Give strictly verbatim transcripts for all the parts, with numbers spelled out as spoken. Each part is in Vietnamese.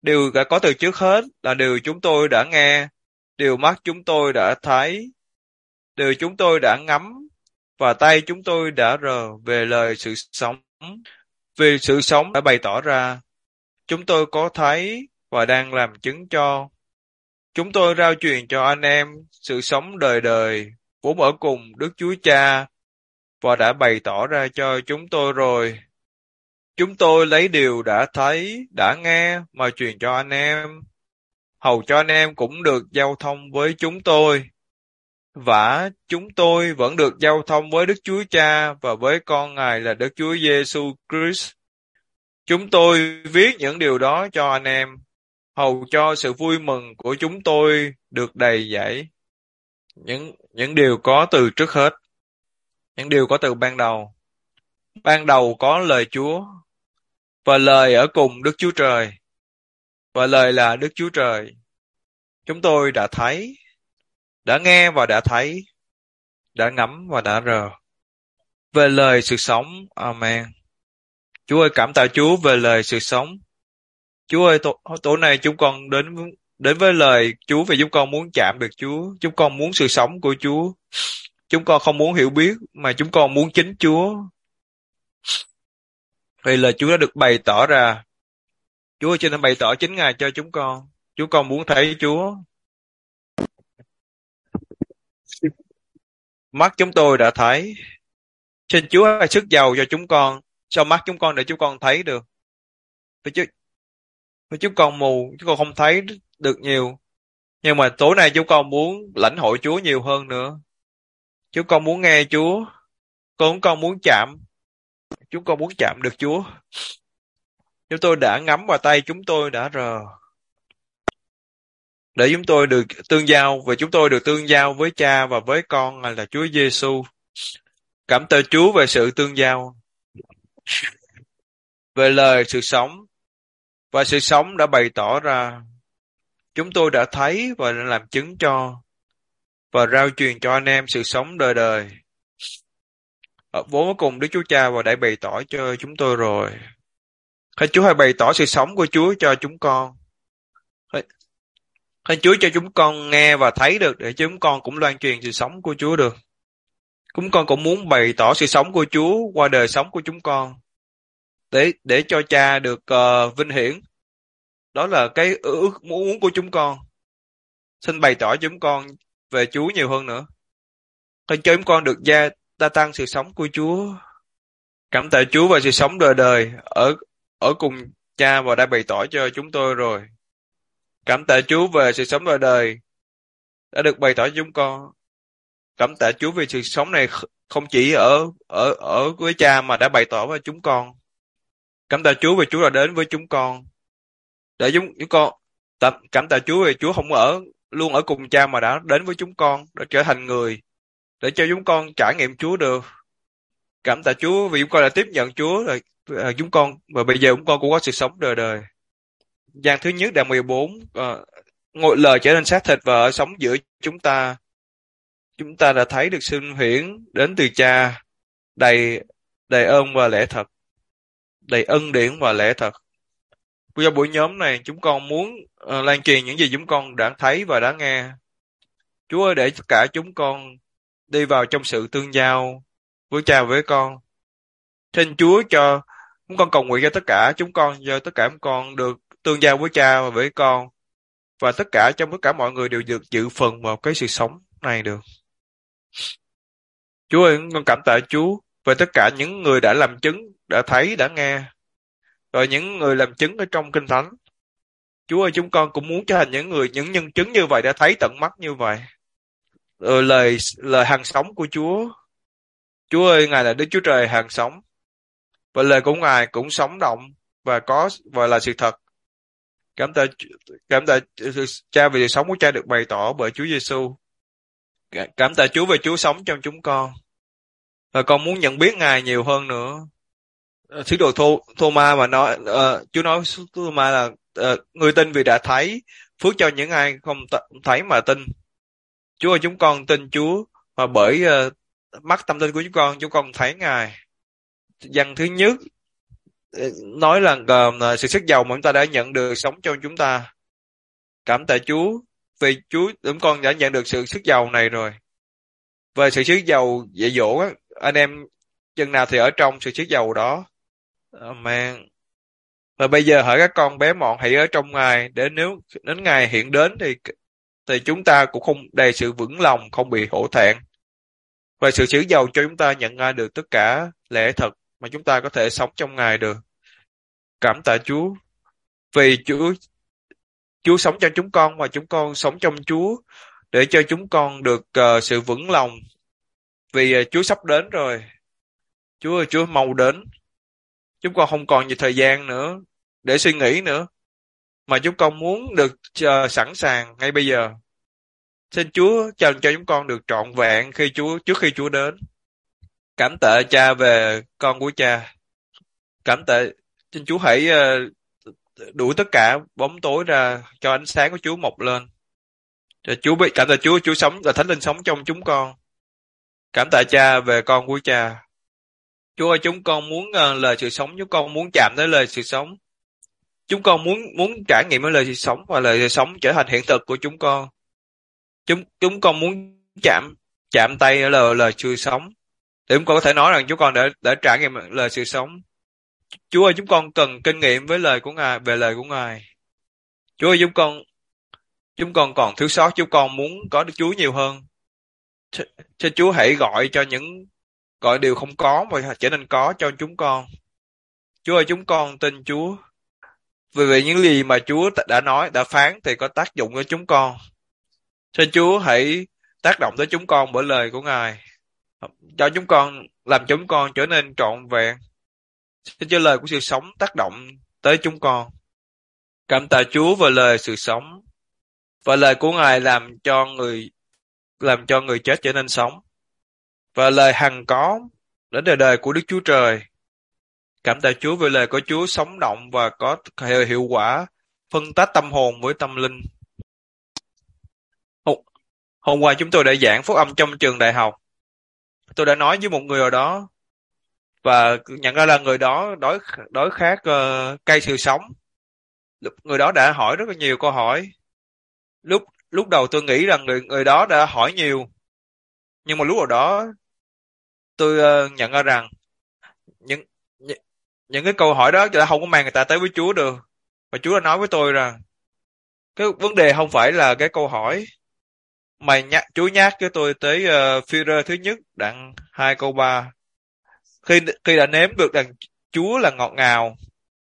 Điều đã có từ trước hết là điều chúng tôi đã nghe, điều mắt chúng tôi đã thấy, điều chúng tôi đã ngắm, và tay chúng tôi đã rờ về lời sự sống. Vì sự sống đã bày tỏ ra, chúng tôi có thấy và đang làm chứng cho. Chúng tôi rao truyền cho anh em sự sống đời đời, vốn ở cùng Đức Chúa Cha, và đã bày tỏ ra cho chúng tôi rồi. Chúng tôi lấy điều đã thấy, đã nghe mà truyền cho anh em, hầu cho anh em cũng được giao thông với chúng tôi. Và chúng tôi vẫn được giao thông với Đức Chúa Cha và với con Ngài là Đức Chúa Giêsu Christ. Chúng tôi viết những điều đó cho anh em, hầu cho sự vui mừng của chúng tôi được đầy dẫy. Những những điều có từ trước hết, những điều có từ ban đầu. Ban đầu có lời Chúa, và lời ở cùng Đức Chúa Trời, và lời là Đức Chúa Trời. Chúng tôi đã thấy, đã nghe và đã thấy, đã ngắm và đã rờ về lời sự sống. Amen. Chúa ơi, cảm tạ Chúa về lời sự sống. Chúa ơi, tổ, tối nay chúng con đến đến với lời Chúa vì chúng con muốn chạm được Chúa. Chúng con muốn sự sống của Chúa. Chúng con không muốn hiểu biết mà chúng con muốn chính Chúa. Vì lời Chúa đã được bày tỏ ra. Chúa ơi, xin hãy bày tỏ chính Ngài cho chúng con. Chúng con muốn thấy Chúa. Mắt chúng tôi đã thấy. Xin Chúa hãy sức giàu cho chúng con, cho mắt chúng con để chúng con thấy được. Vì chứ, vì chúng con mù, chúng con không thấy được nhiều. Nhưng mà tối nay chúng con muốn lãnh hội Chúa nhiều hơn nữa. Chúng con muốn nghe Chúa. Chúng con muốn chạm. Chúng con muốn chạm được Chúa. Chúng tôi đã ngắm vào tay chúng tôi đã rờ. Để chúng tôi được tương giao, và chúng tôi được tương giao với Cha và với con là Chúa Giêsu. Cảm tạ Chúa về sự tương giao, về lời sự sống, và sự sống đã bày tỏ ra. Chúng tôi đã thấy và đã làm chứng cho, và rao truyền cho anh em sự sống đời đời. Ở vốn cùng Đức Chúa Cha và đã bày tỏ cho chúng tôi rồi. Hãy Chúa hãy bày tỏ sự sống của Chúa cho chúng con. Hãy, hãy Chúa cho chúng con nghe và thấy được, để chúng con cũng loan truyền sự sống của Chúa được. Chúng con cũng muốn bày tỏ sự sống của Chúa qua đời sống của chúng con, để để cho Cha được uh, vinh hiển. Đó là cái ước muốn của chúng con. Xin bày tỏ cho chúng con về Chúa nhiều hơn nữa. Hãy cho chúng con được gia gia tăng sự sống của Chúa. Cảm tạ Chúa về sự sống đời đời ở ở cùng Cha và đã bày tỏ cho chúng tôi rồi. Cảm tạ Chúa về sự sống đời đời đã được bày tỏ cho chúng con. Cảm tạ Chúa vì sự sống này không chỉ ở ở ở với Cha mà đã bày tỏ với chúng con. Cảm tạ Chúa vì Chúa đã đến với chúng con. Để chúng chúng con cảm tạ Chúa vì Chúa không ở luôn ở cùng Cha mà đã đến với chúng con, đã trở thành người để cho chúng con trải nghiệm Chúa được. Cảm tạ Chúa vì chúng con đã tiếp nhận Chúa rồi, chúng con và bây giờ chúng con cũng có sự sống đời đời. Gian thứ nhất đoạn mười bốn, uh, ngôi lời trở nên xác thịt và ở sống giữa chúng ta. Chúng ta đã thấy được sinh hiển đến từ Cha, đầy đầy ơn và lẽ thật, đầy ân điển và lẽ thật. Trong buổi nhóm này chúng con muốn uh, lan truyền những gì chúng con đã thấy và đã nghe. Chúa ơi, để tất cả chúng con đi vào trong sự tương giao với Cha với con. Xin Chúa cho chúng con cầu nguyện cho tất cả chúng con, cho tất cả chúng con được tương giao với Cha và với con, và tất cả trong tất cả mọi người đều được dự phần vào cái sự sống này được. Chúa ơi, con cảm tạ Chúa về tất cả những người đã làm chứng, đã thấy, đã nghe, rồi những người làm chứng ở trong Kinh Thánh. Chúa ơi, chúng con cũng muốn trở thành những người, những nhân chứng như vậy, đã thấy tận mắt như vậy. Rồi lời lời hàng sống của Chúa. Chúa ơi, Ngài là Đức Chúa Trời hàng sống, và lời của Ngài cũng sống động và có và là sự thật. Cảm tạ cảm tạ Cha vì sự sống của Cha được bày tỏ bởi Chúa Giêsu. Cảm tạ Chúa về Chúa sống trong chúng con, và con muốn nhận biết Ngài nhiều hơn nữa. Sứ đồ Thô Thô-ma mà nói, uh, Chúa nói Thô-ma là uh, người tin vì đã thấy, phước cho những ai không t- thấy mà tin. Chúa ơi, chúng con tin Chúa, và bởi uh, mắt tâm linh của chúng con, chúng con thấy Ngài. Văn thứ nhất, nói là uh, sự sức giàu mà chúng ta đã nhận được sống trong chúng ta. Cảm tạ Chúa vì Chúa chúng con đã nhận được sự sức giàu này rồi. Về sự sức giàu dạy dỗ á, anh em chừng nào thì ở trong sự sức giàu đó. Amen. Và bây giờ hỡi các con bé mọn hãy ở trong Ngài, để nếu đến Ngài hiện đến thì thì chúng ta cũng không đầy sự vững lòng, không bị hổ thẹn. Và sự sức giàu cho chúng ta nhận ra được tất cả lẽ thật mà chúng ta có thể sống trong Ngài được. Cảm tạ Chúa vì Chúa Chúa sống trong chúng con và chúng con sống trong Chúa, để cho chúng con được uh, sự vững lòng vì uh, Chúa sắp đến rồi. Chúa ơi, Chúa mau đến. Chúng con không còn nhiều thời gian nữa để suy nghĩ nữa, mà chúng con muốn được uh, sẵn sàng ngay bây giờ. Xin Chúa cho cho chúng con được trọn vẹn khi Chúa trước khi Chúa đến. Cảm tạ Cha về con của Cha. Cảm tạ, xin Chúa hãy uh, đuổi tất cả bóng tối ra, cho ánh sáng của Chúa mọc lên. Cho Chúa biết, cảm tạ Chúa, Chúa sống là Thánh Linh sống trong chúng con. Cảm tạ Cha về con của Cha. Chúa ơi, chúng con muốn uh, lời sự sống, chúng con muốn chạm tới lời sự sống. Chúng con muốn muốn trải nghiệm với lời sự sống, và lời sự sống trở thành hiện thực của chúng con. Chúng chúng con muốn chạm chạm tay ở lời lời sự sống, để chúng con có thể nói rằng chúng con đã đã trải nghiệm lời sự sống. Chúa ơi, chúng con cần kinh nghiệm với lời của Ngài, về lời của Ngài. Chúa ơi, chúng con chúng con còn thiếu sót, chúng con muốn có được Chúa nhiều hơn. Xin Chúa hãy gọi cho những gọi điều không có và trở nên có cho chúng con. Chúa ơi, chúng con tin Chúa. Vì vậy những gì mà Chúa đã nói, đã phán thì có tác dụng với chúng con. Xin Chúa hãy tác động tới chúng con bởi lời của Ngài, cho chúng con, làm chúng con trở nên trọn vẹn. Xin cho lời của sự sống tác động tới chúng con. Cảm tạ Chúa về lời sự sống, và lời của Ngài làm cho người làm cho người chết trở nên sống, và lời hằng có đến đời đời của Đức Chúa Trời. Cảm tạ Chúa về lời của Chúa sống động và có hiệu quả phân tách tâm hồn với tâm linh. Hôm qua chúng tôi đã giảng phúc âm trong trường đại học. Tôi đã nói với một người ở đó, và nhận ra là người đó đối đối khác uh, cây sự sống. Người đó đã hỏi rất là nhiều câu hỏi. Lúc lúc đầu tôi nghĩ rằng người người đó đã hỏi nhiều, nhưng mà lúc nào đó tôi uh, nhận ra rằng những, những những cái câu hỏi đó đã không có mang người ta tới với Chúa được. Và Chúa đã nói với tôi rằng cái vấn đề không phải là cái câu hỏi, mà nhắc, Chúa nhắc cho tôi tới uh, Phi-rơ thứ nhất đoạn hai câu ba. Khi khi đã nếm được rằng Chúa là ngọt ngào,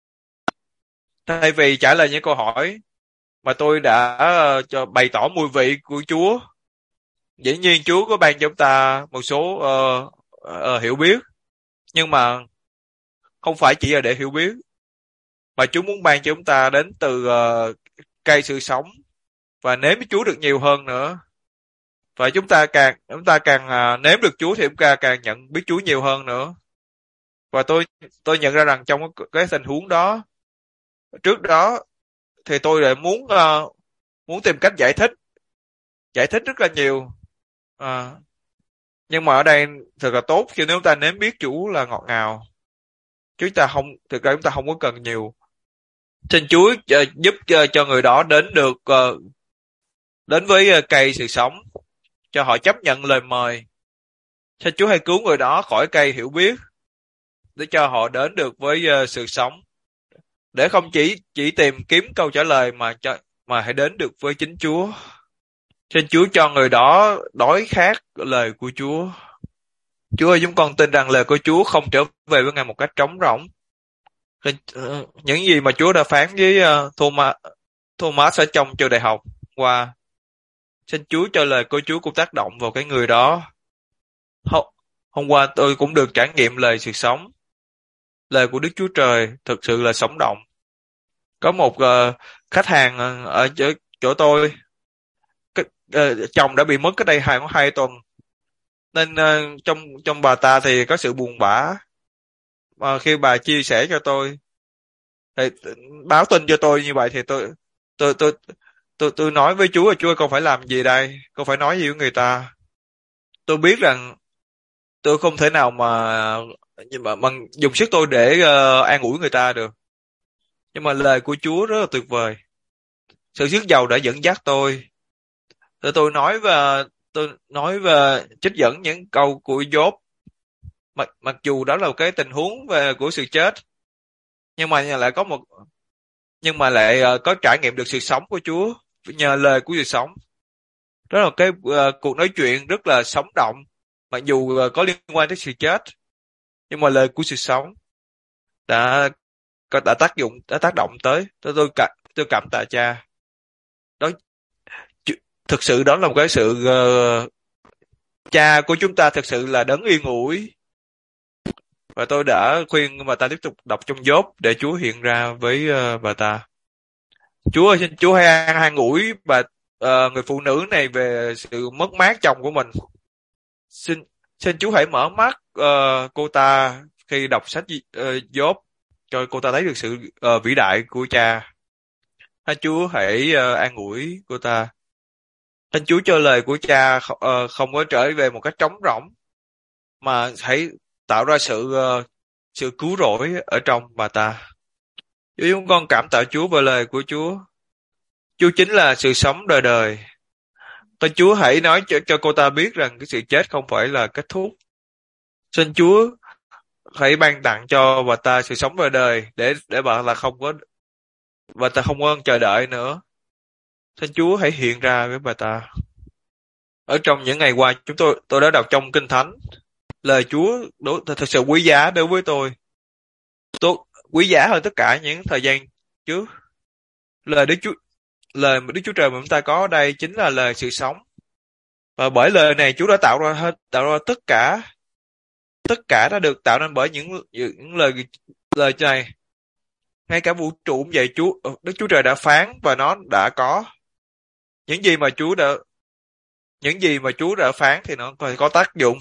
thay vì trả lời những câu hỏi mà tôi đã uh, cho bày tỏ mùi vị của Chúa. Dĩ nhiên Chúa có ban cho chúng ta một số uh, uh, hiểu biết, nhưng mà không phải chỉ là để hiểu biết, mà Chúa muốn ban cho chúng ta đến từ uh, cây sự sống, và nếm với Chúa được nhiều hơn nữa. Và chúng ta càng chúng ta càng uh, nếm được Chúa thì chúng ta càng nhận biết Chúa nhiều hơn nữa. Và tôi tôi nhận ra rằng trong cái, cái tình huống đó, trước đó thì tôi lại muốn uh, muốn tìm cách giải thích giải thích rất là nhiều. À, nhưng mà ở đây thật là tốt khi nếu ta nếm biết Chúa là ngọt ngào. Chúng ta không thực ra chúng ta không có cần nhiều. Xin Chúa uh, giúp uh, cho người đó đến được uh, đến với uh, cây sự sống, cho họ chấp nhận lời mời. Xin Chúa hãy cứu người đó khỏi cây hiểu biết, để cho họ đến được với uh, sự sống, để không chỉ chỉ tìm kiếm câu trả lời mà cho mà hãy đến được với chính Chúa. Xin Chúa cho người đó đói khát lời của Chúa. Chúa ơi, chúng con tin rằng lời của Chúa không trở về với Ngài một cách trống rỗng. Những gì mà Chúa đã phán với uh, Thomas, Thomas ở trong trường đại học qua, xin Chúa cho lời của Chúa cũng tác động vào cái người đó. Hôm, hôm qua tôi cũng được trải nghiệm lời sự sống. Lời của Đức Chúa Trời thực sự là sống động. Có một uh, khách hàng ở chỗ, chỗ tôi, cái, uh, chồng đã bị mất cách đây hai hai tuần, nên uh, trong trong bà ta thì có sự buồn bã. Mà khi bà chia sẻ cho tôi, thì báo tin cho tôi như vậy, thì tôi tôi tôi tôi tôi nói với Chúa là Chúa ơi, con phải làm gì đây? Con phải nói gì với người ta? Tôi biết rằng tôi không thể nào mà nhưng mà bằng dùng sức tôi để ờ, an ủi người ta được. Nhưng mà lời của Chúa rất là tuyệt vời. Sự sức giàu đã dẫn dắt tôi. Tôi tôi nói và tôi nói và trích dẫn những câu của Job, mặc mặc dù đó là một cái tình huống về của sự chết, nhưng mà lại có một nhưng mà lại ờ, có trải nghiệm được sự sống của Chúa nhờ lời của sự sống. Đó là cái ờ, cuộc nói chuyện rất là sống động, mặc dù ờ, có liên quan tới sự chết, nhưng mà lời của sự sống đã có đã tác dụng đã tác động tới tôi tôi cảm tôi cảm tạ cha. Đó, chu- thực sự đó là một cái sự ờ, cha của chúng ta thực sự là đấng yên ủi, và tôi đã khuyên bà ta tiếp tục đọc trong Gióp để Chúa hiện ra với ờ, bà ta. Chúa ơi, xin Chúa hãy an an ủi bà ờ, người phụ nữ này về sự mất mát chồng của mình. Xin xin Chúa hãy mở mắt ờ, cô ta khi đọc sách uh, Gióp, cho cô ta thấy được sự ờ, vĩ đại của cha. Xin Chúa hãy ờ, an ủi cô ta. Xin Chúa cho lời của cha kh- ờ, không có trở về một cách trống rỗng, mà hãy tạo ra sự ờ, sự cứu rỗi ở trong bà ta. Chúa, chúng con cảm tạ Chúa về lời của Chúa. Chúa chính là sự sống đời đời. Xin Chúa hãy nói cho, cho cô ta biết rằng cái sự chết không phải là kết thúc. Xin Chúa hãy ban tặng cho bà ta sự sống đời đời, để để bà là không có bà ta không có chờ đợi nữa. Xin Chúa hãy hiện ra với bà ta. Ở trong những ngày qua, chúng tôi tôi đã đọc trong Kinh Thánh, lời Chúa đối, thật sự quý giá đối với tôi. Tôi quý giá hơn tất cả những thời gian trước. Lời Đức Chúa lời mà Đức Chúa Trời mà chúng ta có ở đây chính là lời sự sống. Và bởi lời này Chúa đã tạo ra hết tạo ra tất cả tất cả đã được tạo nên bởi những những lời lời này. Ngay cả vũ trụ cũng vậy, Chúa Đức Chúa Trời đã phán và nó đã có. Những gì mà Chúa đã những gì mà Chúa đã phán thì nó phải có tác dụng.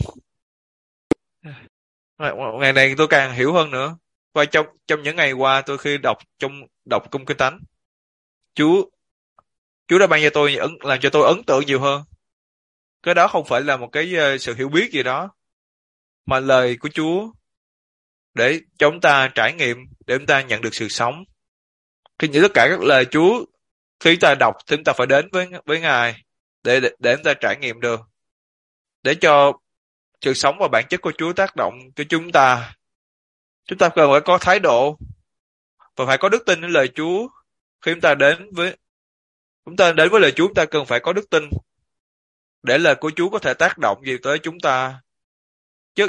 Ngày này tôi càng hiểu hơn nữa. Và trong trong những ngày qua, tôi khi đọc trong đọc cung Kinh Thánh, Chúa Chúa đã ban cho tôi ấn làm cho tôi ấn tượng nhiều hơn. Cái đó không phải là một cái ờ, sự hiểu biết gì đó, mà lời của Chúa để cho chúng ta trải nghiệm, để chúng ta nhận được sự sống. Khi những tất cả các lời Chúa, khi chúng ta đọc thì chúng ta phải đến với với Ngài để để, để chúng ta trải nghiệm được, để cho sự sống và bản chất của Chúa tác động cho chúng ta. Chúng ta cần phải có thái độ và phải có đức tin đến lời Chúa. Khi chúng ta đến với chúng ta đến với lời Chúa, chúng ta cần phải có đức tin để lời của Chúa có thể tác động gì tới chúng ta. Chứ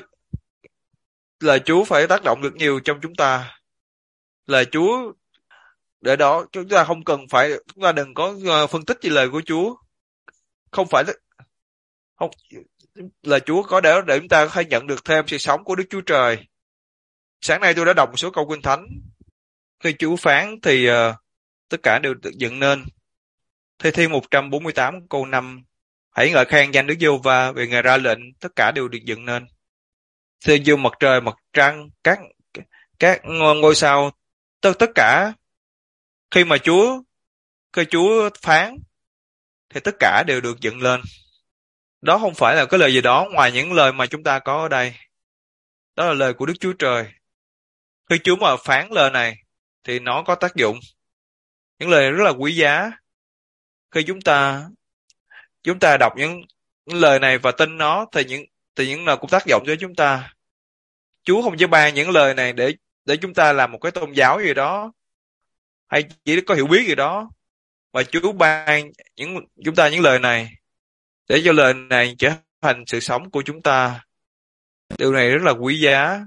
lời Chúa phải tác động được nhiều trong chúng ta. Lời Chúa để đó chúng ta không cần phải chúng ta đừng có ờ, phân tích gì lời của Chúa. Không phải không Lời Chúa có để để chúng ta có thể nhận được thêm sự sống của Đức Chúa Trời. Sáng nay tôi đã đọc một số câu Kinh Thánh. Khi Chúa phán thì uh, tất cả đều được dựng nên. Thi Thiên một trăm bốn mươi tám câu năm: hãy ngợi khen danh Đức Giê-hô-va, vì Ngài ra lệnh tất cả đều được dựng nên. Thì dương mặt trời, mặt trăng, các các ngôi sao, tất tất cả khi mà Chúa khi Chúa phán thì tất cả đều được dựng lên. Đó không phải là cái lời gì đó ngoài những lời mà chúng ta có ở đây. Đó là lời của Đức Chúa Trời. Khi Chúa mà phán lời này thì nó có tác dụng. Những lời rất là quý giá. Khi chúng ta chúng ta đọc những, những lời này và tin nó thì những thì những lời cũng tác dụng cho chúng ta. Chúa không chỉ ban những lời này để để chúng ta làm một cái tôn giáo gì đó, hay chỉ có hiểu biết gì đó, mà Chúa ban những chúng ta những lời này để cho lời này trở thành sự sống của chúng ta. Điều này rất là quý giá.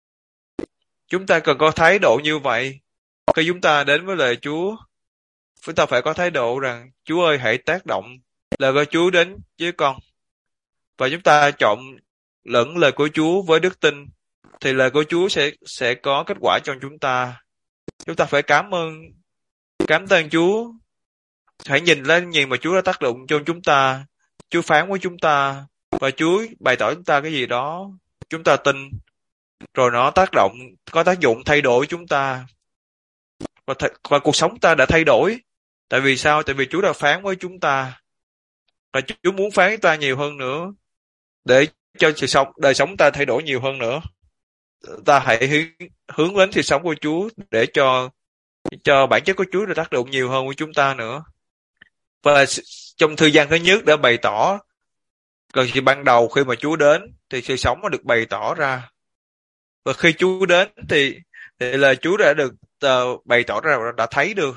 Chúng ta cần có thái độ như vậy. Khi chúng ta đến với lời Chúa, chúng ta phải có thái độ rằng Chúa ơi, hãy tác động lời của Chúa đến với con. Và chúng ta chọn lẫn lời của Chúa với đức tin, thì lời của Chúa sẽ sẽ có kết quả trong chúng ta. Chúng ta phải cảm ơn cảm ơn Chúa. Hãy nhìn lên nhìn mà Chúa đã tác động trong chúng ta. Chúa phán với chúng ta và Chúa bày tỏ chúng ta cái gì đó, chúng ta tin, rồi nó tác động, có tác dụng thay đổi chúng ta, và, th- và cuộc sống ta đã thay đổi. Tại vì sao? Tại vì Chúa đã phán với chúng ta, và Chúa muốn phán với ta nhiều hơn nữa, để cho sự sống đời sống ta thay đổi nhiều hơn nữa. ta hãy hướng, hướng đến sự sống của Chúa để cho cho bản chất của Chúa được tác động nhiều hơn của chúng ta nữa. Và trong thời gian thứ nhất đã bày tỏ, còn khi ban đầu khi mà Chúa đến thì sự sống nó được bày tỏ ra, và khi Chúa đến thì thì là Chúa đã được uh, bày tỏ ra và đã thấy được.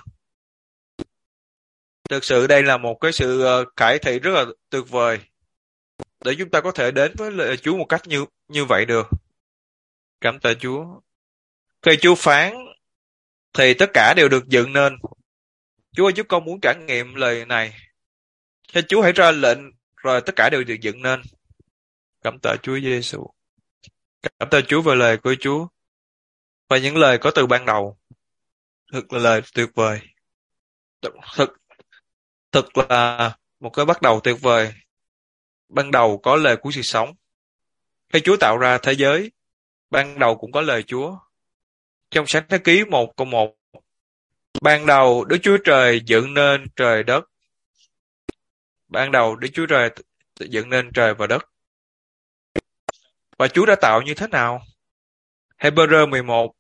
Thực sự đây là một cái sự uh, cải thị rất là tuyệt vời để chúng ta có thể đến với lời Chúa một cách như như vậy được. Cảm tạ Chúa. Khi Chúa phán thì tất cả đều được dựng nên. Chúa ơi, chúng con muốn trải nghiệm lời này. Thế Chúa hãy ra lệnh rồi tất cả đều được dựng nên. Cảm tạ Chúa Giêsu. Cảm tạ Chúa về lời của Chúa và những lời có từ ban đầu. Thật là lời tuyệt vời. Thật, thật là một cái bắt đầu tuyệt vời. Ban đầu có lời của sự sống. Khi Chúa tạo ra thế giới, ban đầu cũng có lời Chúa. Trong Sáng Thế Ký một câu một, ban đầu Đức Chúa Trời dựng nên trời đất. Ban đầu Đức Chúa Trời dựng nên trời và đất. Và Chúa đã tạo như thế nào? Hebrew mười một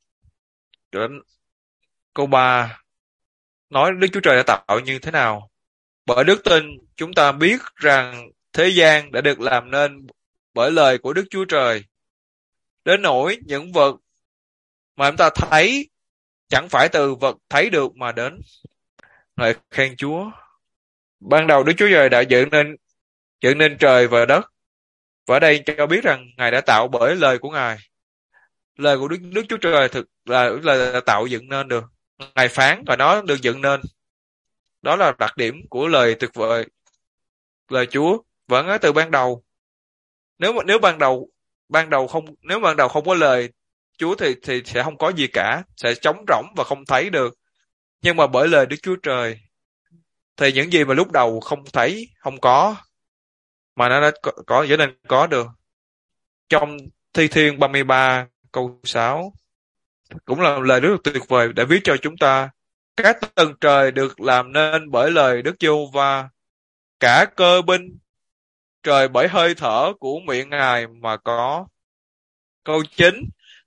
câu ba nói Đức Chúa Trời đã tạo như thế nào? Bởi đức tin chúng ta biết rằng thế gian đã được làm nên bởi lời của Đức Chúa Trời. Đến nỗi những vật mà chúng ta thấy chẳng phải từ vật thấy được mà đến. Ngợi khen Chúa. Ban đầu Đức Chúa Trời đã dựng nên dựng nên trời và đất. Và ở đây cho biết rằng Ngài đã tạo bởi lời của Ngài. Lời của Đức, Đức Chúa Trời thực là, là, là tạo dựng nên được. Ngài phán và nó được dựng nên. Đó là đặc điểm của lời tuyệt vời. Lời Chúa vẫn ở từ ban đầu. Nếu mà nếu ban đầu ban đầu không nếu ban đầu không có lời Chúa thì thì sẽ không có gì cả, sẽ trống rỗng và không thấy được. Nhưng mà bởi lời Đức Chúa Trời thì những gì mà lúc đầu không thấy, không có mà nó đã có, có trở nên có được. Trong Thi Thiên ba mươi ba câu sáu cũng là lời rất là tuyệt vời để viết cho chúng ta. Các tầng trời được làm nên bởi lời Đức Giê-hô-va, cả cơ binh trời bởi hơi thở của miệng Ngài mà có. Câu chín,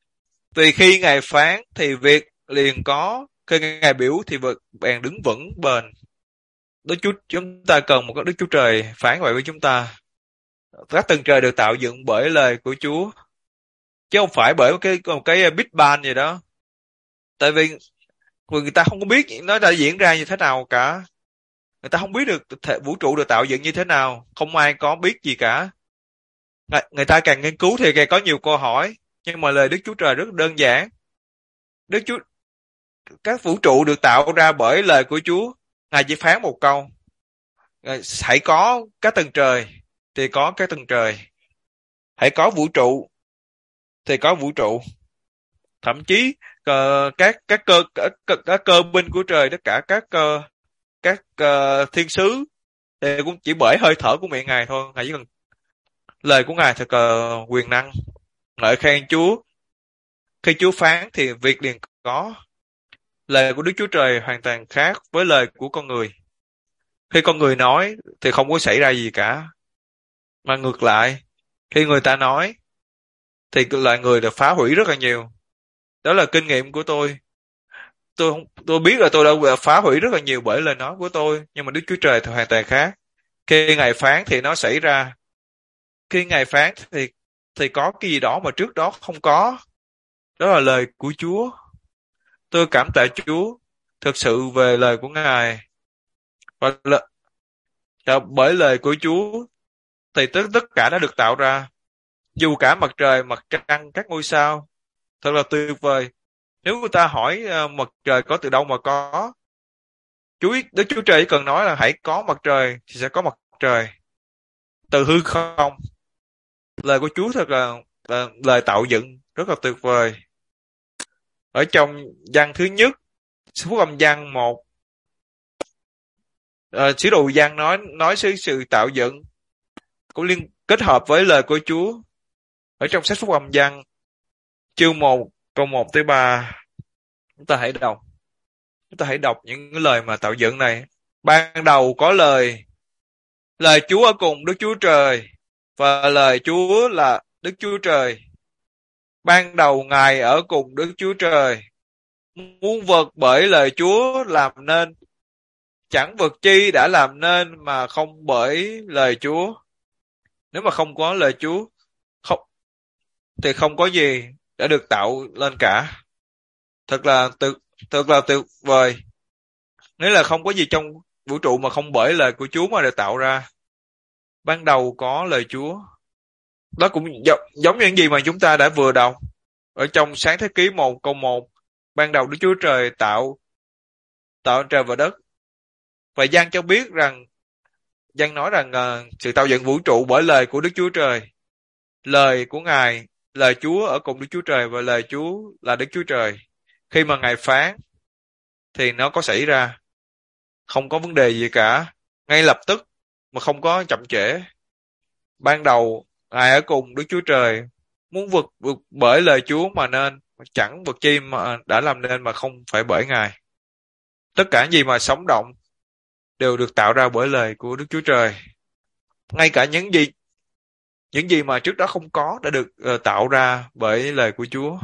vì khi Ngài phán thì việc liền có, khi Ngài biểu thì việc bèn đứng vững bền. Đức Chúa, chúng ta cần một cái Đức Chúa Trời phán vậy với chúng ta. Các tầng trời được tạo dựng bởi lời của Chúa, chứ không phải bởi một cái một cái Big Bang gì đó. Tại vì người ta không có biết nó đã diễn ra như thế nào cả. Người ta không biết được vũ trụ được tạo dựng như thế nào, không ai có biết gì cả. Người ta càng nghiên cứu thì càng có nhiều câu hỏi, nhưng mà lời Đức Chúa Trời rất đơn giản. Đức Chúa, các vũ trụ được tạo ra bởi lời của Chúa. Ngài chỉ phán một câu, hãy có các tầng trời thì có các tầng trời, hãy có vũ trụ thì có vũ trụ. Thậm chí uh, các các cơ các, các, các cơ binh của trời, tất cả các uh, các uh, thiên sứ thì cũng chỉ bởi hơi thở của miệng Ngài thôi. Ngài chỉ cần lời của Ngài thật uh, quyền năng. Ngợi khen Chúa. Khi Chúa phán thì việc liền có. Lời của Đức Chúa Trời hoàn toàn khác với lời của con người. Khi con người nói thì không có xảy ra gì cả. Mà ngược lại, khi người ta nói thì lại người được phá hủy rất là nhiều. Đó là kinh nghiệm của tôi. Tôi không, tôi biết là tôi đã phá hủy rất là nhiều bởi lời nói của tôi, nhưng mà Đức Chúa Trời thì hoàn toàn khác. Khi Ngài phán thì nó xảy ra. Khi Ngài phán thì thì có cái gì đó mà trước đó không có. Đó là lời của Chúa. Tôi cảm tạ Chúa thực sự về lời của Ngài. Và là, là bởi lời của Chúa thì tất tất cả đã được tạo ra. Dù cả mặt trời, mặt trăng, các ngôi sao. Thật là tuyệt vời. Nếu người ta hỏi uh, mặt trời có từ đâu mà có, Chúa Đức Chúa Trời chỉ cần nói là hãy có mặt trời thì sẽ có mặt trời. Từ hư không. Lời của Chúa thật là, là lời tạo dựng rất là tuyệt vời. Ở trong văn thứ nhất, Phúc Âm Giăng một, uh, sứ đồ Giăng nói nói sự sự tạo dựng cũng liên kết hợp với lời của Chúa. Ở trong sách Phúc Âm Giăng chương một câu một tới ba, chúng ta hãy đọc. Chúng ta hãy đọc những cái lời mà tạo dựng này. Ban đầu có lời, lời Chúa ở cùng Đức Chúa Trời, và lời Chúa là Đức Chúa Trời. Ban đầu Ngài ở cùng Đức Chúa Trời, muôn vật bởi lời Chúa làm nên, chẳng vật chi đã làm nên mà không bởi lời Chúa. Nếu mà không có lời Chúa, không thì không có gì đã được tạo lên cả. Thật là tuyệt, thật là tuyệt vời. Nếu là không có gì trong vũ trụ mà không bởi lời của Chúa mà được tạo ra. Ban đầu có lời Chúa. Đó cũng giống, giống như những gì mà chúng ta đã vừa đọc ở trong Sáng Thế Ký một câu một. Ban đầu Đức Chúa Trời tạo tạo trời và đất. Và Giăng cho biết rằng, Giăng nói rằng uh, sự tạo dựng vũ trụ bởi lời của Đức Chúa Trời. Lời của Ngài, lời Chúa ở cùng Đức Chúa Trời và lời Chúa là Đức Chúa Trời. Khi mà Ngài phán thì nó có xảy ra. Không có vấn đề gì cả. Ngay lập tức mà không có chậm trễ. Ban đầu Ngài ở cùng Đức Chúa Trời, muốn vực, vực bởi lời Chúa mà nên, chẳng vật chi mà đã làm nên mà không phải bởi Ngài. Tất cả gì mà sống động đều được tạo ra bởi lời của Đức Chúa Trời. Ngay cả những gì những gì mà trước đó không có đã được uh, tạo ra bởi lời của Chúa.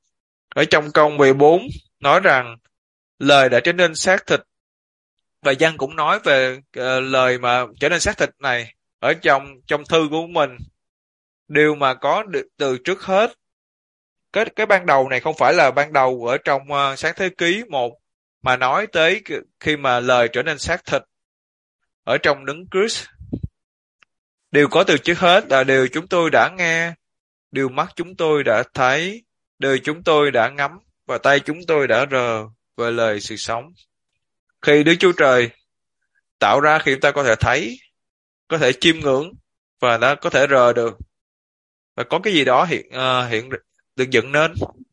Ở trong câu mười bốn nói rằng lời đã trở nên xác thịt, và Giăng cũng nói về uh, lời mà trở nên xác thịt này ở trong trong thư của mình. Điều mà có được từ trước hết, cái cái ban đầu này không phải là ban đầu ở trong uh, Sáng Thế Ký một, mà nói tới khi mà lời trở nên xác thịt ở trong Đấng Christ. Điều có từ trước hết là điều chúng tôi đã nghe, điều mắt chúng tôi đã thấy, điều chúng tôi đã ngắm và tay chúng tôi đã rờ về lời sự sống. Khi Đức Chúa Trời tạo ra, khi chúng ta có thể thấy, có thể chiêm ngưỡng và đã có thể rờ được, và có cái gì đó hiện uh, hiện được dựng nên.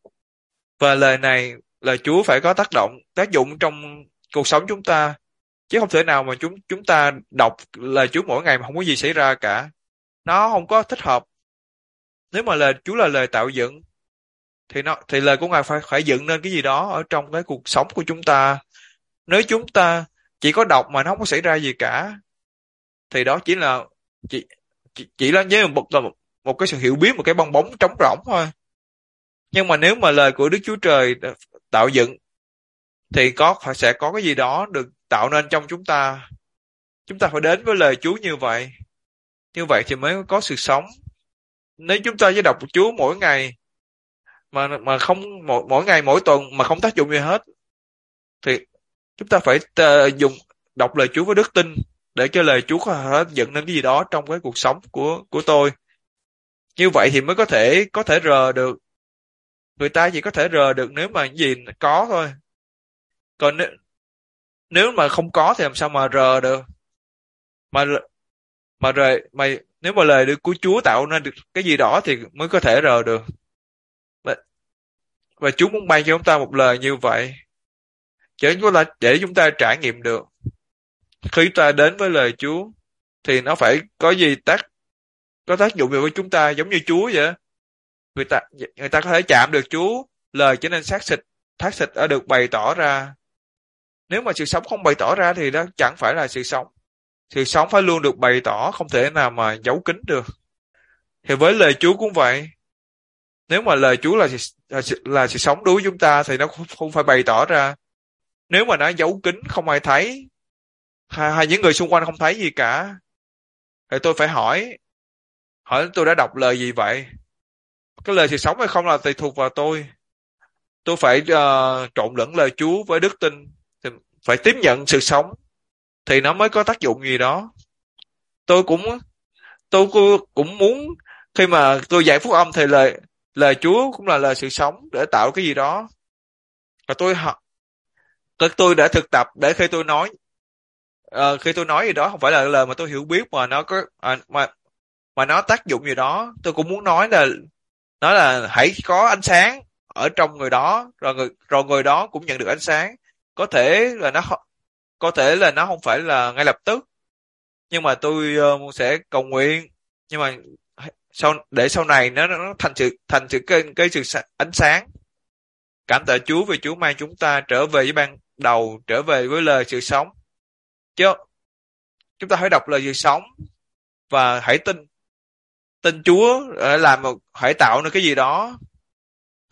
Và lời này, lời Chúa phải có tác động, tác dụng trong cuộc sống chúng ta, chứ không thể nào mà chúng chúng ta đọc lời Chúa mỗi ngày mà không có gì xảy ra cả. Nó không có thích hợp. Nếu mà lời Chúa là lời tạo dựng thì nó thì lời của Ngài phải phải dựng nên cái gì đó ở trong cái cuộc sống của chúng ta. Nếu chúng ta chỉ có đọc mà nó không có xảy ra gì cả thì đó chỉ là chỉ chỉ, chỉ là với một, một một cái sự hiểu biết, một cái bong bóng trống rỗng thôi. Nhưng mà nếu mà lời của Đức Chúa Trời tạo dựng thì có phải sẽ có cái gì đó được tạo nên trong chúng ta. Chúng ta phải đến với lời Chúa như vậy. Như vậy thì mới có sự sống. Nếu chúng ta chỉ đọc Chúa mỗi ngày mà mà không mỗi, mỗi ngày mỗi tuần mà không tác dụng gì hết thì chúng ta phải uh, dùng đọc lời Chúa với đức tin để cho lời Chúa có thể dựng nên cái gì đó trong cái cuộc sống của của tôi. Như vậy thì mới có thể có thể rờ được. Người ta chỉ có thể rờ được nếu mà cái gì có thôi. Còn nếu, nếu mà không có thì làm sao mà rờ được? Mà mà rờ mà nếu mà lời của Chúa tạo nên được cái gì đó thì mới có thể rờ được. Và, và Chúa muốn ban cho chúng ta một lời như vậy, để chúng ta để chúng ta trải nghiệm được. Khi ta đến với lời Chúa thì nó phải có gì tác có tác dụng với chúng ta, giống như Chúa vậy. Người ta người ta có thể chạm được Chúa, lời trở nên xác thịt, xác thịt đã được bày tỏ ra. Nếu mà sự sống không bày tỏ ra thì đó chẳng phải là sự sống. Sự sống phải luôn được bày tỏ, không thể nào mà giấu kín được. Thì với lời Chúa cũng vậy. Nếu mà lời Chúa là là, là sự sống đối với chúng ta thì nó không, không phải bày tỏ ra. Nếu mà nó giấu kín không ai thấy, hay, hay những người xung quanh không thấy gì cả, thì tôi phải hỏi, hỏi tôi đã đọc lời gì vậy? Cái lời sự sống hay không là tùy thuộc vào tôi. Tôi phải uh, trộn lẫn lời Chúa với đức tin, thì phải tiếp nhận sự sống thì nó mới có tác dụng gì đó. Tôi cũng tôi cũng muốn khi mà tôi dạy phúc âm thì lời lời Chúa cũng là lời sự sống để tạo cái gì đó. Và tôi học tôi đã thực tập để khi tôi nói uh, khi tôi nói gì đó không phải là lời mà tôi hiểu biết mà nó có à, mà mà nó tác dụng gì đó. Tôi cũng muốn nói là nói là hãy có ánh sáng ở trong người đó, rồi người rồi người đó cũng nhận được ánh sáng. Có thể là nó có thể là nó không phải là ngay lập tức, nhưng mà tôi uh, sẽ cầu nguyện, nhưng mà sau để sau này nó nó thành sự thành sự cái, cái sự ánh sáng. Cảm tạ Chúa vì Chúa mang chúng ta trở về với ban đầu, trở về với lời sự sống. Chứ chúng ta hãy đọc lời sự sống và hãy tin tin Chúa làm một hãy tạo nên cái gì đó.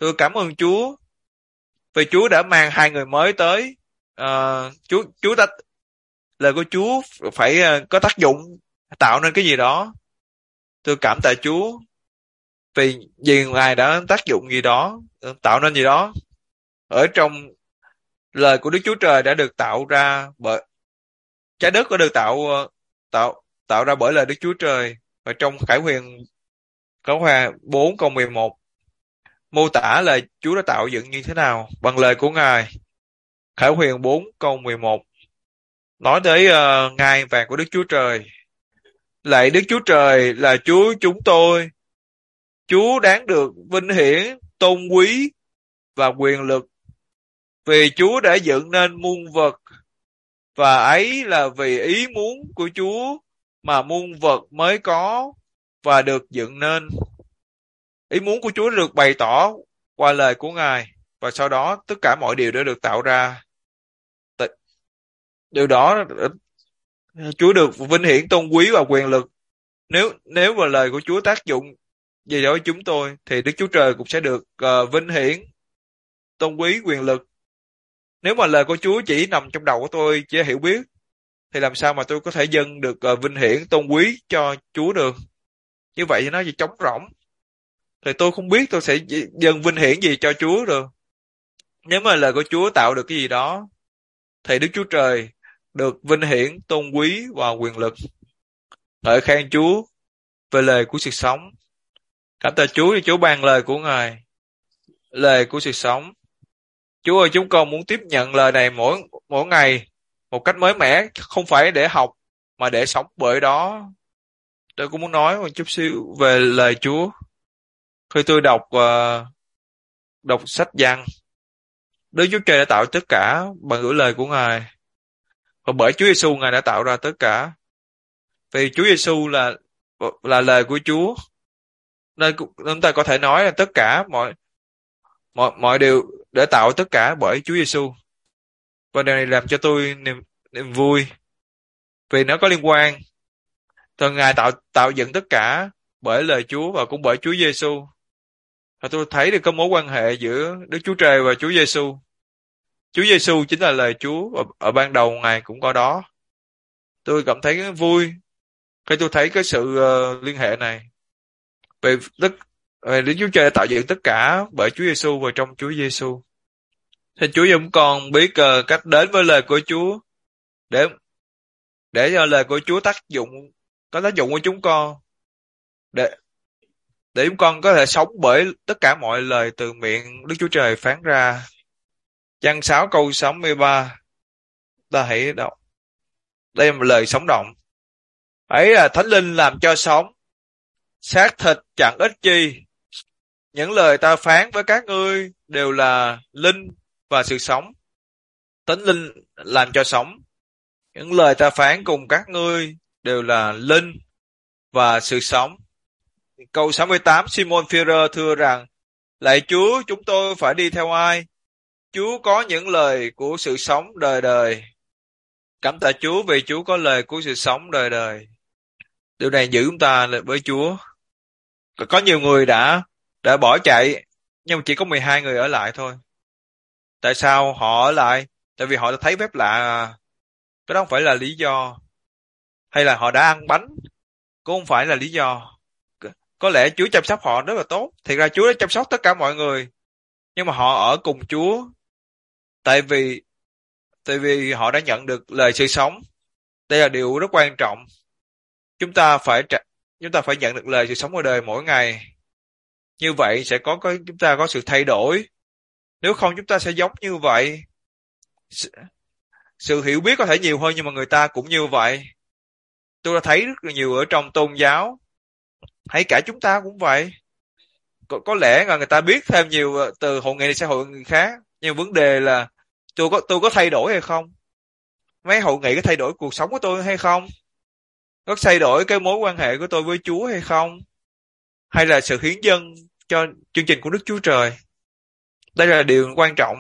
Tôi cảm ơn Chúa vì Chúa đã mang hai người mới tới. Ờ, Chúa Chúa đã lời của Chúa phải ờ, có tác dụng tạo nên cái gì đó. Tôi cảm tạ Chúa vì vì Ngài đã tác dụng gì đó, tạo nên gì đó ở trong lời của Đức Chúa Trời đã được tạo ra bởi trái đất đã được tạo ờ, tạo tạo ra bởi lời Đức Chúa Trời. Và trong Khải Huyền có Hòa bốn câu mười một mô tả là Chúa đã tạo dựng như thế nào bằng lời của Ngài. Khải Huyền bốn câu mười một nói tới uh, ngai vàng của Đức Chúa Trời. Lạy Đức Chúa Trời là Chúa chúng tôi, Chúa đáng được vinh hiển, tôn quý và quyền lực, vì Chúa đã dựng nên muôn vật, và ấy là vì ý muốn của Chúa mà muôn vật mới có và được dựng nên. Ý muốn của Chúa được bày tỏ qua lời của Ngài, và sau đó tất cả mọi điều đã được tạo ra. Điều đó Chúa được vinh hiển, tôn quý và quyền lực. Nếu nếu mà lời của Chúa tác dụng gì đó với chúng tôi thì Đức Chúa Trời cũng sẽ được uh, vinh hiển, tôn quý, quyền lực. Nếu mà lời của Chúa chỉ nằm trong đầu của tôi, chỉ hiểu biết, thì làm sao mà tôi có thể dâng được uh, vinh hiển, tôn quý cho Chúa được? Như vậy thì nó chỉ trống rỗng. Thì tôi không biết tôi sẽ dâng vinh hiển gì cho Chúa được. Nếu mà lời của Chúa tạo được cái gì đó, thì Đức Chúa Trời được vinh hiển, tôn quý và quyền lực. Ngợi khen Chúa về lời của sự sống. Cảm tạ Chúa vì Chúa ban lời của Ngài, lời của sự sống. Chúa ơi, chúng con muốn tiếp nhận lời này mỗi mỗi ngày một cách mới mẻ, không phải để học mà để sống bởi đó. Tôi cũng muốn nói một chút xíu về lời Chúa. Khi tôi đọc uh, đọc sách văn, Đức Chúa Trời đã tạo tất cả bằng gửi lời của Ngài, và bởi Chúa Giêsu Ngài đã tạo ra tất cả. Vì Chúa Giêsu là là lời của Chúa, nên chúng ta có thể nói là tất cả mọi mọi mọi điều để tạo tất cả bởi Chúa Giêsu. Và điều này làm cho tôi niềm niềm vui, vì nó có liên quan. Từ Ngài tạo tạo dựng tất cả bởi lời Chúa và cũng bởi Chúa Giêsu. Và tôi thấy được có mối quan hệ giữa Đức Chúa Trời và Chúa Giêsu. Chúa Giêsu chính là lời Chúa, và ở ban đầu Ngài cũng có đó. Tôi cảm thấy vui khi tôi thấy cái sự uh, liên hệ này. Về Đức về Đức Chúa Trời đã tạo dựng tất cả bởi Chúa Giêsu và trong Chúa Giêsu. Xin Chúa giúp con biết uh, cách đến với lời của Chúa, để để cho lời của Chúa tác dụng có tác dụng của chúng con, để để chúng con có thể sống bởi tất cả mọi lời từ miệng Đức Chúa Trời phán ra. Giăng sáu câu sáu mươi ba, ta hãy đọc. Đây là một lời sống động. Ấy là Thánh Linh làm cho sống, xác thịt chẳng ích chi. Những lời ta phán với các ngươi đều là linh và sự sống. Thánh Linh làm cho sống. Những lời ta phán cùng các ngươi đều là linh và sự sống. Câu sáu mươi tám, Simon Phi-rơ thưa rằng: Lạy Chúa, chúng tôi phải đi theo ai? Chúa có những lời của sự sống đời đời. Cảm tạ Chúa vì Chúa có lời của sự sống đời đời. Điều này giữ chúng ta với Chúa. Có nhiều người đã đã bỏ chạy, nhưng mà chỉ có mười hai người ở lại thôi. Tại sao họ ở lại? Tại vì họ đã thấy phép lạ à. Cái đó không phải là lý do. Hay là họ đã ăn bánh, cũng không phải là lý do. Có lẽ Chúa chăm sóc họ rất là tốt. Thiệt ra Chúa đã chăm sóc tất cả mọi người, nhưng mà họ ở cùng Chúa tại vì tại vì họ đã nhận được lời sự sống. Đây là điều rất quan trọng. Chúng ta phải chúng ta phải nhận được lời sự sống ở đời mỗi ngày. Như vậy sẽ có, có chúng ta có sự thay đổi. Nếu không chúng ta sẽ giống như vậy. Sự, sự hiểu biết có thể nhiều hơn, nhưng mà người ta cũng như vậy. Tôi đã thấy rất là nhiều ở trong tôn giáo. Hay cả chúng ta cũng vậy. Có, có lẽ là người ta biết thêm nhiều từ hội nghị này sang hội nghị khác, nhưng vấn đề là tôi có tôi có thay đổi hay không? Mấy hội nghị có thay đổi cuộc sống của tôi hay không? Có thay đổi cái mối quan hệ của tôi với Chúa hay không? Hay là sự hiến dâng cho chương trình của Đức Chúa Trời? Đây là điều quan trọng.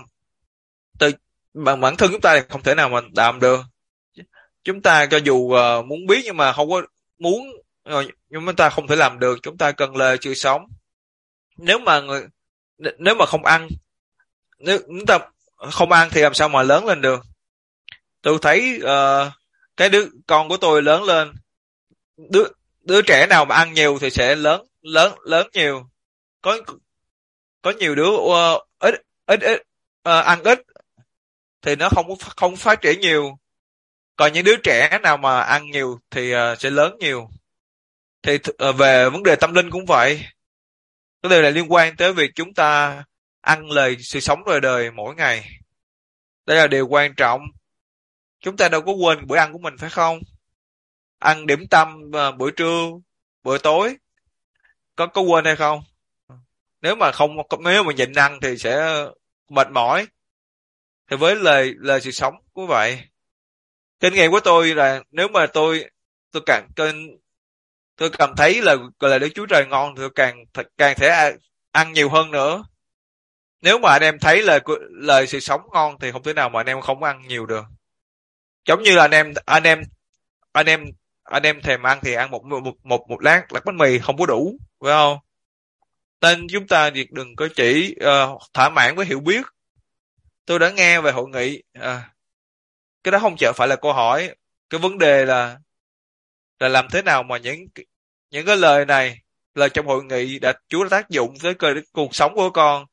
Từ bản bản thân chúng ta không thể nào mà làm được. Chúng ta cho dù uh, muốn biết nhưng mà không có muốn, uh, nhưng mà chúng ta không thể làm được. Chúng ta cần lời sự sống. Nếu mà người Nếu mà không ăn, nếu chúng ta không ăn thì làm sao mà lớn lên được. Tôi thấy uh, cái đứa con của tôi lớn lên, đứa đứa trẻ nào mà ăn nhiều thì sẽ lớn lớn lớn nhiều. Có có nhiều đứa uh, ít ít ít uh, ăn ít thì nó không không phát triển nhiều, còn những đứa trẻ nào mà ăn nhiều thì uh, sẽ lớn nhiều. Thì uh, về vấn đề tâm linh cũng vậy, cái điều này liên quan tới việc chúng ta ăn lời sự sống đời đời mỗi ngày. Đây là điều quan trọng, chúng ta đâu có quên bữa ăn của mình phải không? Ăn điểm tâm uh, bữa trưa, bữa tối, có có quên hay không? Nếu mà không, nếu mà nhịn ăn thì sẽ mệt mỏi. Thì với lời lời sự sống cũng vậy. Kinh nghiệm của tôi là nếu mà tôi tôi càng kênh tôi cảm thấy là gọi là Đức Chúa Trời ngon thì tôi càng càng thể ăn nhiều hơn nữa. Nếu mà anh em thấy lời lời sự sống ngon thì không thể nào mà anh em không ăn nhiều được. Giống như là anh em anh em anh em anh em thèm ăn thì ăn một một một một lát lát bánh mì không có đủ, phải không? Nên chúng ta đừng có chỉ uh, thỏa mãn với hiểu biết. Tôi đã nghe về hội nghị, à, cái đó không chợ phải là câu hỏi. Cái vấn đề là là làm thế nào mà những những cái lời này, lời trong hội nghị đã Chúa đã tác dụng tới cơ cuộc sống của con,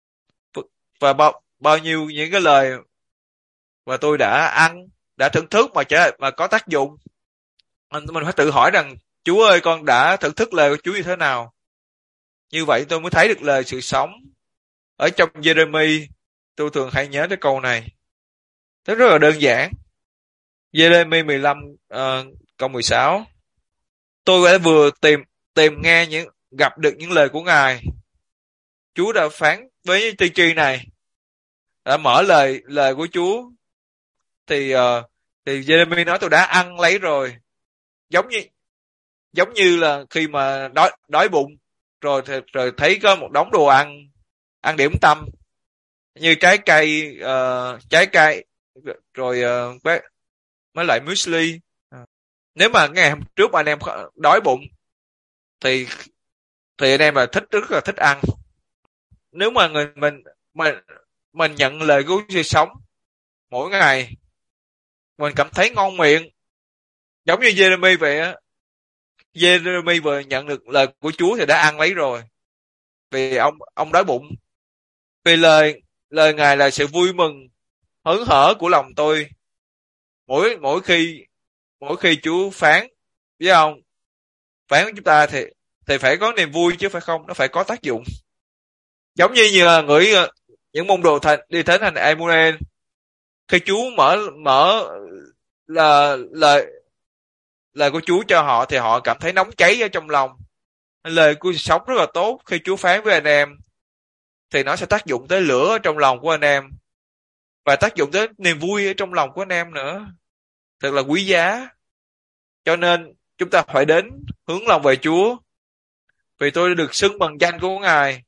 và bao bao nhiêu những cái lời mà tôi đã ăn, đã thưởng thức mà trở mà có tác dụng. Mình mình phải tự hỏi rằng Chúa ơi, con đã thưởng thức lời của Chúa như thế nào? Như vậy tôi mới thấy được lời sự sống. Ở trong Jeremy, tôi thường hay nhớ cái câu này. Nó rất là đơn giản. Jeremy mười lăm uh, câu mười sáu. Tôi đã vừa tìm tìm nghe những gặp được những lời của Ngài. Chúa đã phán với tiên tri này, đã mở lời lời của Chúa. Thì uh, thì Jeremy nói tôi đã ăn lấy rồi. Giống như giống như là khi mà đói đói bụng rồi rồi thấy có một đống đồ ăn, ăn điểm tâm như trái cây, uh, trái cây rồi uh, với mấy loại muesli. Nếu mà ngày hôm trước mà anh em đói bụng thì thì anh em là thích rất là thích ăn. Nếu mà người mình mình mình nhận lời của sự sống mỗi ngày, mình cảm thấy ngon miệng, giống như Jeremy vậy á. Jeremy vừa nhận được lời của Chúa thì đã ăn lấy rồi, vì ông ông đói bụng. Vì lời lời Ngài là sự vui mừng hớn hở của lòng tôi. Mỗi mỗi khi mỗi khi Chúa phán, biết không? Phán của chúng ta thì thì phải có niềm vui chứ, phải không? Nó phải có tác dụng. Giống như như là người những môn đồ thành đi đến thành Emanuel, khi Chúa mở mở là lời lời của Chúa cho họ thì họ cảm thấy nóng cháy ở trong lòng. Lời của sống rất là tốt. Khi Chúa phán với anh em thì nó sẽ tác dụng tới lửa ở trong lòng của anh em, và tác dụng tới niềm vui ở trong lòng của anh em nữa. Thật là quý giá. Cho nên chúng ta phải đến hướng lòng về Chúa, vì tôi đã được xưng bằng danh của Ngài.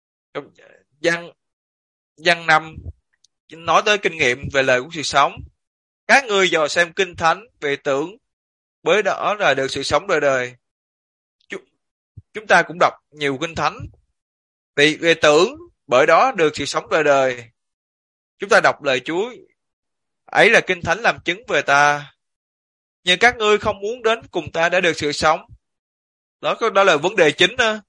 Văn văn năm nói tới kinh nghiệm về lời của sự sống. Các ngươi dò xem kinh thánh về tưởng, bởi đó là được sự sống đời đời. Chúng ta cũng đọc nhiều kinh thánh vì về tưởng, bởi đó được sự sống đời đời. Chúng ta đọc lời Chúa ấy là kinh thánh làm chứng về ta. Nhưng các ngươi không muốn đến cùng ta đã được sự sống. Đó đó là vấn đề chính đó.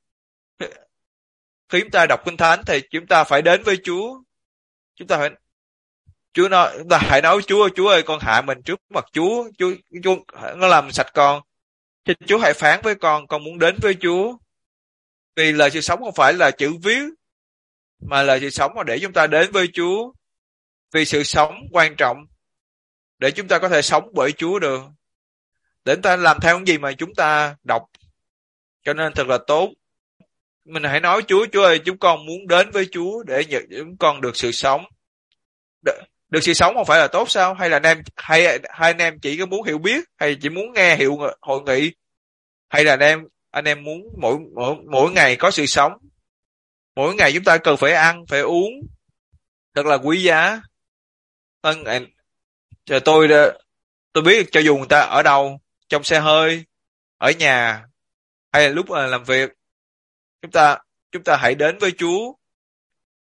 Khi chúng ta đọc kinh thánh thì chúng ta phải đến với Chúa. Chúng ta phải Chúa nói, chúng ta hãy nói Chúa ơi, Chúa ơi, con hạ mình trước mặt Chúa, Chúa, Chúa nó làm sạch con. Thì Chúa hãy phán với con, con muốn đến với Chúa. Vì lời sự sống không phải là chữ viết, mà lời sự sống là để chúng ta đến với Chúa. Vì sự sống quan trọng để chúng ta có thể sống bởi Chúa được. Để chúng ta làm theo những gì mà chúng ta đọc. Cho nên thật là tốt. Mình hãy nói Chúa, Chúa ơi, chúng con muốn đến với Chúa để nhận chúng con được sự sống. Được, được sự sống không phải là tốt sao? Hay là anh em hay hai anh em chỉ có muốn hiểu biết, hay chỉ muốn nghe hiệu hội nghị, hay là anh em anh em muốn mỗi mỗi mỗi ngày có sự sống, mỗi ngày chúng ta cần phải ăn phải uống, thật là quý giá. Ân chờ tôi tôi biết cho dù người ta ở đâu, trong xe hơi, ở nhà, hay là lúc làm việc, chúng ta chúng ta hãy đến với Chúa,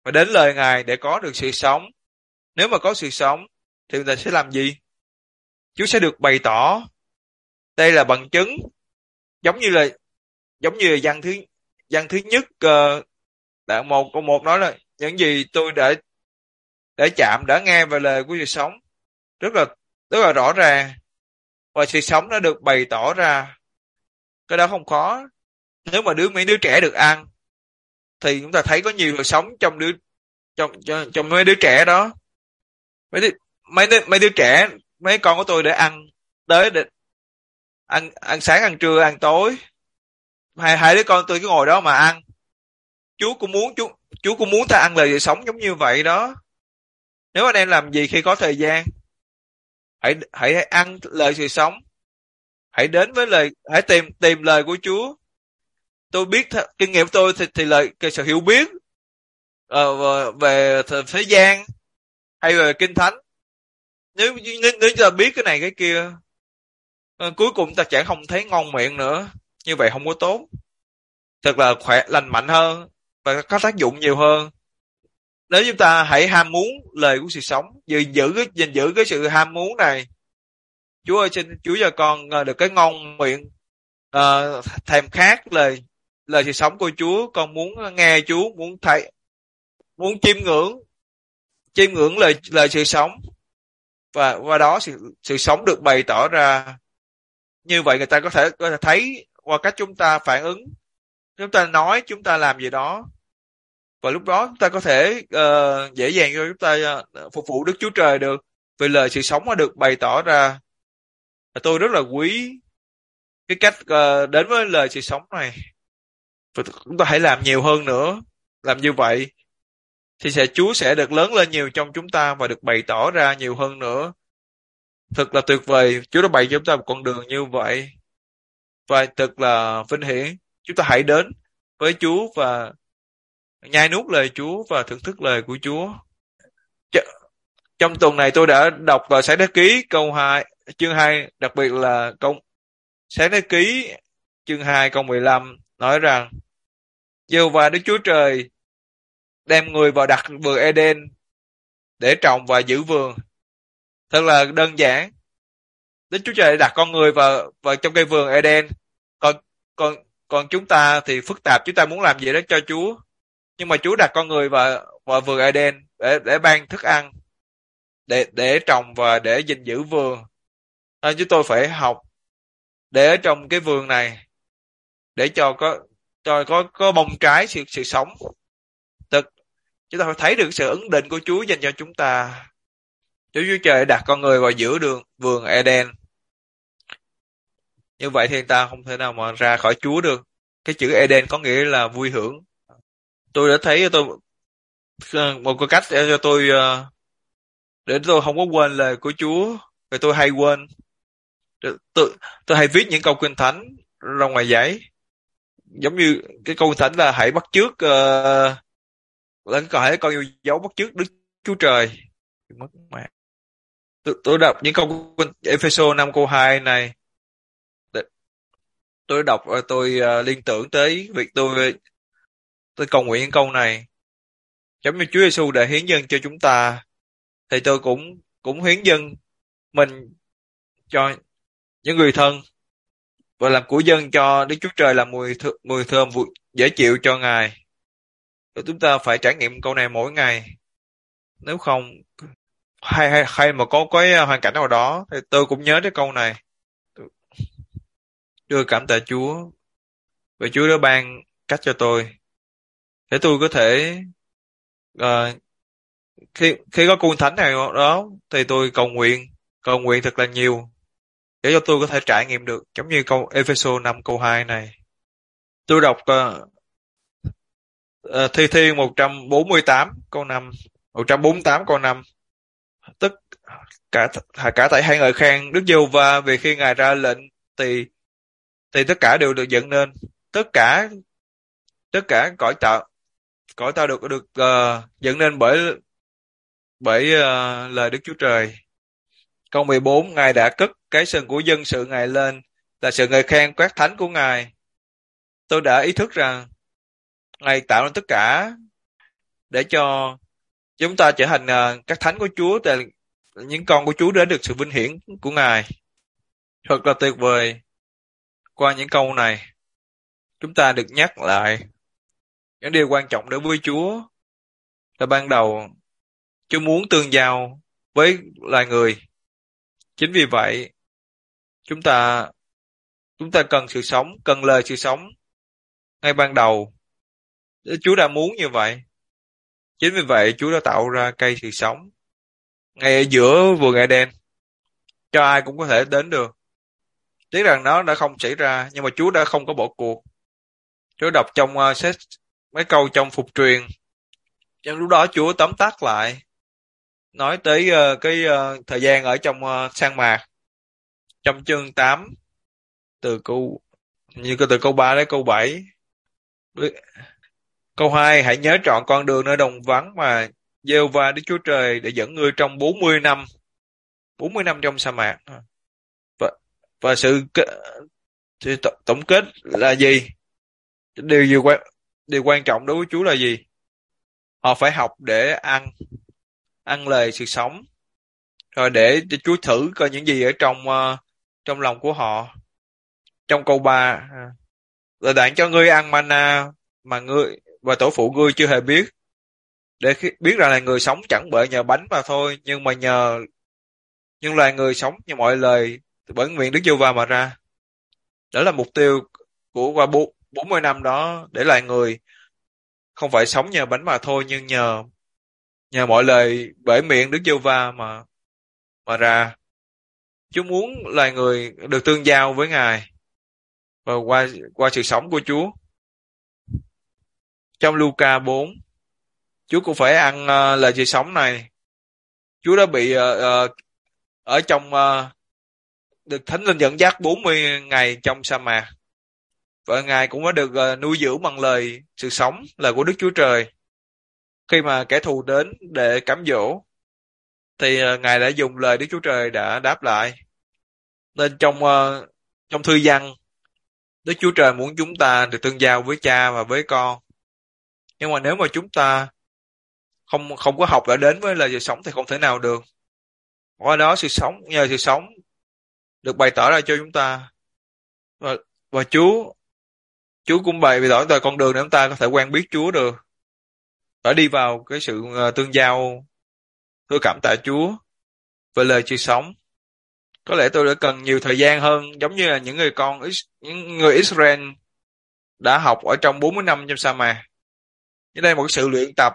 và đến lời Ngài để có được sự sống. Nếu mà có sự sống thì người ta sẽ làm gì? Chúa sẽ được bày tỏ. Đây là bằng chứng, giống như là giống như là văn thứ văn thứ nhất uh, đoạn một câu một nói là những gì tôi đã đã chạm, đã nghe về lời của sự sống, rất là rất là rõ ràng, và sự sống nó được bày tỏ ra. Cái đó không khó. Nếu mà đứa mấy đứa trẻ được ăn thì chúng ta thấy có nhiều sự sống trong đứa trong trong, trong mấy đứa trẻ đó. Mấy đứa, mấy đứa, mấy đứa trẻ, mấy con của tôi để ăn tới để ăn ăn sáng, ăn trưa, ăn tối, hai hai đứa con tôi cứ ngồi đó mà ăn. Chúa cũng muốn chú Chúa cũng muốn ta ăn lời sự sống giống như vậy đó. Nếu anh em làm gì khi có thời gian, hãy hãy ăn lời sự sống, hãy đến với lời, hãy tìm tìm lời của Chúa. Tôi biết th- kinh nghiệm của tôi thì, thì lời cái sự hiểu biết uh, về thế gian hay về kinh thánh, nếu nếu, nếu ta biết cái này cái kia, uh, cuối cùng ta chẳng không thấy ngon miệng nữa, như vậy không có tốt. Thật là khỏe, lành mạnh hơn và có tác dụng nhiều hơn. Nếu chúng ta hãy ham muốn lời của sự sống, gìn giữ cái gìn giữ cái sự ham muốn này. Chúa ơi, xin Chúa cho con được cái ngon miệng, uh, thèm khát lời lời sự sống của Chúa. Con muốn nghe Chúa, muốn thấy, muốn chiêm ngưỡng chiêm ngưỡng lời lời sự sống, và qua đó sự sự sống được bày tỏ ra. Như vậy người ta có thể có thể thấy qua cách chúng ta phản ứng, chúng ta nói, chúng ta làm gì đó, và lúc đó chúng ta có thể uh, dễ dàng cho chúng ta uh, phục vụ Đức Chúa Trời được, vì lời sự sống nó được bày tỏ ra. Và tôi rất là quý cái cách uh, đến với lời sự sống này, và chúng ta hãy làm nhiều hơn nữa. Làm như vậy thì sẽ Chúa sẽ được lớn lên nhiều trong chúng ta và được bày tỏ ra nhiều hơn nữa. Thật là tuyệt vời, Chúa đã bày cho chúng ta một con đường như vậy, và thật là vinh hiển. Chúng ta hãy đến với Chúa và nhai nuốt lời Chúa và thưởng thức lời của Chúa. Trong tuần này tôi đã đọc vào Sáng Thế Ký câu hai, chương hai, đặc biệt là câu Sáng Thế Ký chương hai câu mười lăm nói rằng Giê-hô-va Đức Chúa Trời đem người vào đặt vườn Eden để trồng và giữ vườn. Thật là đơn giản. Đức Chúa Trời đặt con người vào vào trong cây vườn Eden. Còn còn còn chúng ta thì phức tạp, chúng ta muốn làm gì đó cho Chúa. Nhưng mà Chúa đặt con người vào vào vườn Eden để để ban thức ăn, để để trồng và để gìn giữ vườn. Nên chúng tôi phải học để ở trong cái vườn này, để cho có cho có có bông trái sự sự sống. Tức chúng ta phải thấy được sự ứng định của Chúa dành cho chúng ta. Chúa Chúa Trời đặt con người vào giữa đường vườn Eden. Như vậy thì ta không thể nào mà ra khỏi Chúa được. Cái chữ Eden có nghĩa là vui hưởng. Tôi đã thấy tôi một cái cách để cho tôi để tôi không có quên lời của Chúa, vì tôi hay quên. Tôi, tôi hay viết những câu kinh thánh ra ngoài giấy, giống như cái câu kinh thánh là hãy bắt chước uh, lên có hãy con yêu dấu bắt chước Đức Chúa Trời. Mất mẹ. Tôi, tôi đọc những câu Ê-phê-sô năm câu hai này, tôi đọc tôi uh, liên tưởng tới việc tôi tôi cầu nguyện những câu này, giống như Chúa Giêsu đã hiến dâng cho chúng ta, thì tôi cũng cũng hiến dâng mình cho những người thân và làm của dân cho Đức Chúa Trời, là mùi th- mùi thơm dễ chịu cho Ngài. Rồi chúng ta phải trải nghiệm câu này mỗi ngày. Nếu không, hay hay hay mà có cái hoàn cảnh nào đó thì tôi cũng nhớ tới câu này. Tôi cảm tạ Chúa và Chúa đã ban cách cho tôi để tôi có thể uh, khi khi có cuốn thánh này đó thì tôi cầu nguyện cầu nguyện thật là nhiều để cho tôi có thể trải nghiệm được, giống như câu Ê-phê-sô năm câu hai này. Tôi đọc uh, uh, Thi Thiên một trăm bốn mươi tám câu năm, một trăm bốn mươi tám câu năm. Tất cả cả tại hai ngợi khen Đức Giê-hô-va, vì khi Ngài ra lệnh thì thì tất cả đều được dựng nên. Tất cả tất cả cõi tạo cõi tạo được được uh, dựng nên bởi bởi uh, lời Đức Chúa Trời. Câu mười bốn, Ngài đã cất cái sừng của dân sự Ngài lên, là sự ngợi khen quát thánh của Ngài. Tôi đã ý thức rằng Ngài tạo nên tất cả, để cho chúng ta trở thành uh, các thánh của Chúa, để những con của Chúa để được sự vinh hiển của Ngài. Thật là tuyệt vời. Qua những câu này, chúng ta được nhắc lại những điều quan trọng đối với Chúa là ban đầu Chúa muốn tương giao với loài người. Chính vì vậy, chúng ta chúng ta cần sự sống, cần lời sự sống ngay ban đầu. Chúa đã muốn như vậy. Chính vì vậy, Chúa đã tạo ra cây sự sống ngay ở giữa vườn Eden, cho ai cũng có thể đến được. Tiếc rằng nó đã không xảy ra, nhưng mà Chúa đã không có bỏ cuộc. Chúa đọc trong uh, sách mấy câu trong Phục Truyền. Trong lúc đó Chúa tóm tắt lại, nói tới uh, cái uh, thời gian ở trong uh, sa mạc. Trong chương tám, từ câu như từ câu ba đến câu bảy. Câu hai, hãy nhớ trọn con đường nơi đồng vắng mà Giê-hô-va Đức Chúa Trời để dẫn ngươi trong bốn mươi năm. bốn mươi năm trong sa mạc. Và, và sự thì tổng kết là gì? Điều gì quan điều quan trọng đối với Chúa là gì? Họ phải học để ăn ăn lời sự sống, rồi để Chúa thử coi những gì ở trong uh, trong lòng của họ. Trong câu ba, là đặng cho ngươi ăn mana mà ngươi và tổ phụ ngươi chưa hề biết, để biết rằng là người sống chẳng bởi nhờ bánh mà thôi, nhưng mà nhờ nhưng loài người sống như mọi lời bởi miệng Đức Giê-hô-va mà ra. Đó là mục tiêu của qua bốn mươi năm đó, để loài người không phải sống nhờ bánh mà thôi, nhưng nhờ nhờ mọi lời bởi miệng Đức Giê-hô-va mà mà ra. Chúa muốn loài người được tương giao với Ngài và qua qua sự sống của Chúa. Trong Luca bốn, Chúa cũng phải ăn uh, lời sự sống này. Chúa đã bị uh, uh, ở trong uh, được Thánh Linh dẫn dắt bốn mươi ngày trong sa mạc, và Ngài cũng đã được uh, nuôi dưỡng bằng lời sự sống là của Đức Chúa Trời. Khi mà kẻ thù đến để cám dỗ, thì uh, Ngài đã dùng lời Đức Chúa Trời đã đáp lại. Nên trong uh, trong thư văn, Đức Chúa Trời muốn chúng ta được tương giao với Cha và với Con. Nhưng mà nếu mà chúng ta không không có học đã đến với lời sự sống thì không thể nào được. Qua đó sự sống, nhờ sự sống được bày tỏ ra cho chúng ta, và, và Chúa Chúa cũng bày tỏ ra con đường để chúng ta có thể quen biết Chúa được, phải đi vào cái sự uh, tương giao, tôi cảm tạ Chúa về lời sự sống. Có lẽ tôi đã cần nhiều thời gian hơn, giống như là những người con những người Israel đã học ở trong bốn mươi năm trong sa mạc. Như đây một sự luyện tập.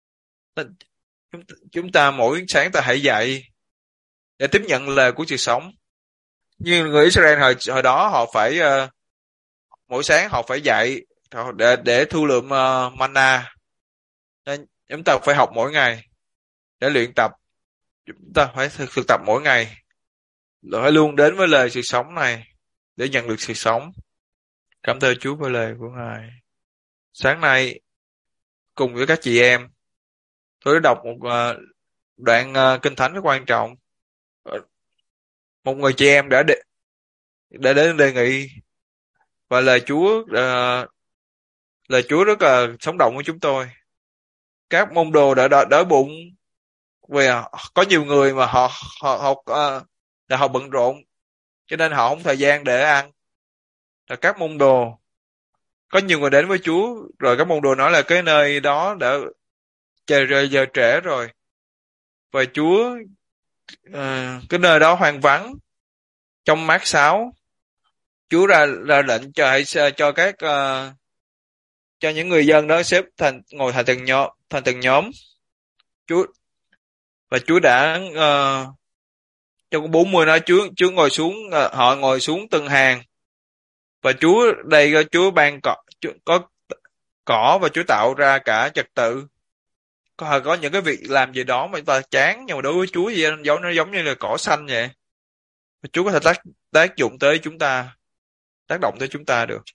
Chúng ta mỗi sáng ta hãy dậy để tiếp nhận lời của sự sống. Như người Israel hồi hồi đó họ phải uh, mỗi sáng họ phải dậy để để thu lượm uh, manna. Nên chúng ta phải học mỗi ngày để luyện tập. Chúng ta phải thực, thực tập mỗi ngày, phải luôn đến với lời sự sống này để nhận được sự sống. Cảm ơn Chúa với lời của Ngài. Sáng nay cùng với các chị em, tôi đã đọc một uh, đoạn uh, kinh thánh rất quan trọng. Một người chị em đã để, đã đến đề nghị, và lời Chúa uh, lời Chúa rất là sống động với chúng tôi. Các môn đồ đã đói, đói bụng vì có nhiều người mà họ họ học uh, là họ bận rộn, cho nên họ không thời gian để ăn. Là các môn đồ, có nhiều người đến với Chúa, rồi các môn đồ nói là cái nơi đó đã trời rời giờ trễ rồi, và Chúa uh, cái nơi đó hoang vắng. Trong Mát sáu, Chúa ra ra lệnh cho hãy cho các uh, cho những người dân đó xếp thành ngồi thành từng nhóm thành từng nhóm. Chúa và Chúa đã uh, trong bốn mươi nói Chúa Chúa ngồi xuống, uh, họ ngồi xuống từng hàng, và Chúa đây Chúa ban cỏ, Chúa, có cỏ, và Chúa tạo ra cả trật tự. Có có những cái việc làm gì đó mà chúng ta chán, nhưng mà đối với Chúa gì giống nó giống như là cỏ xanh vậy. Và Chúa có thể tác tác dụng tới chúng ta, tác động tới chúng ta được.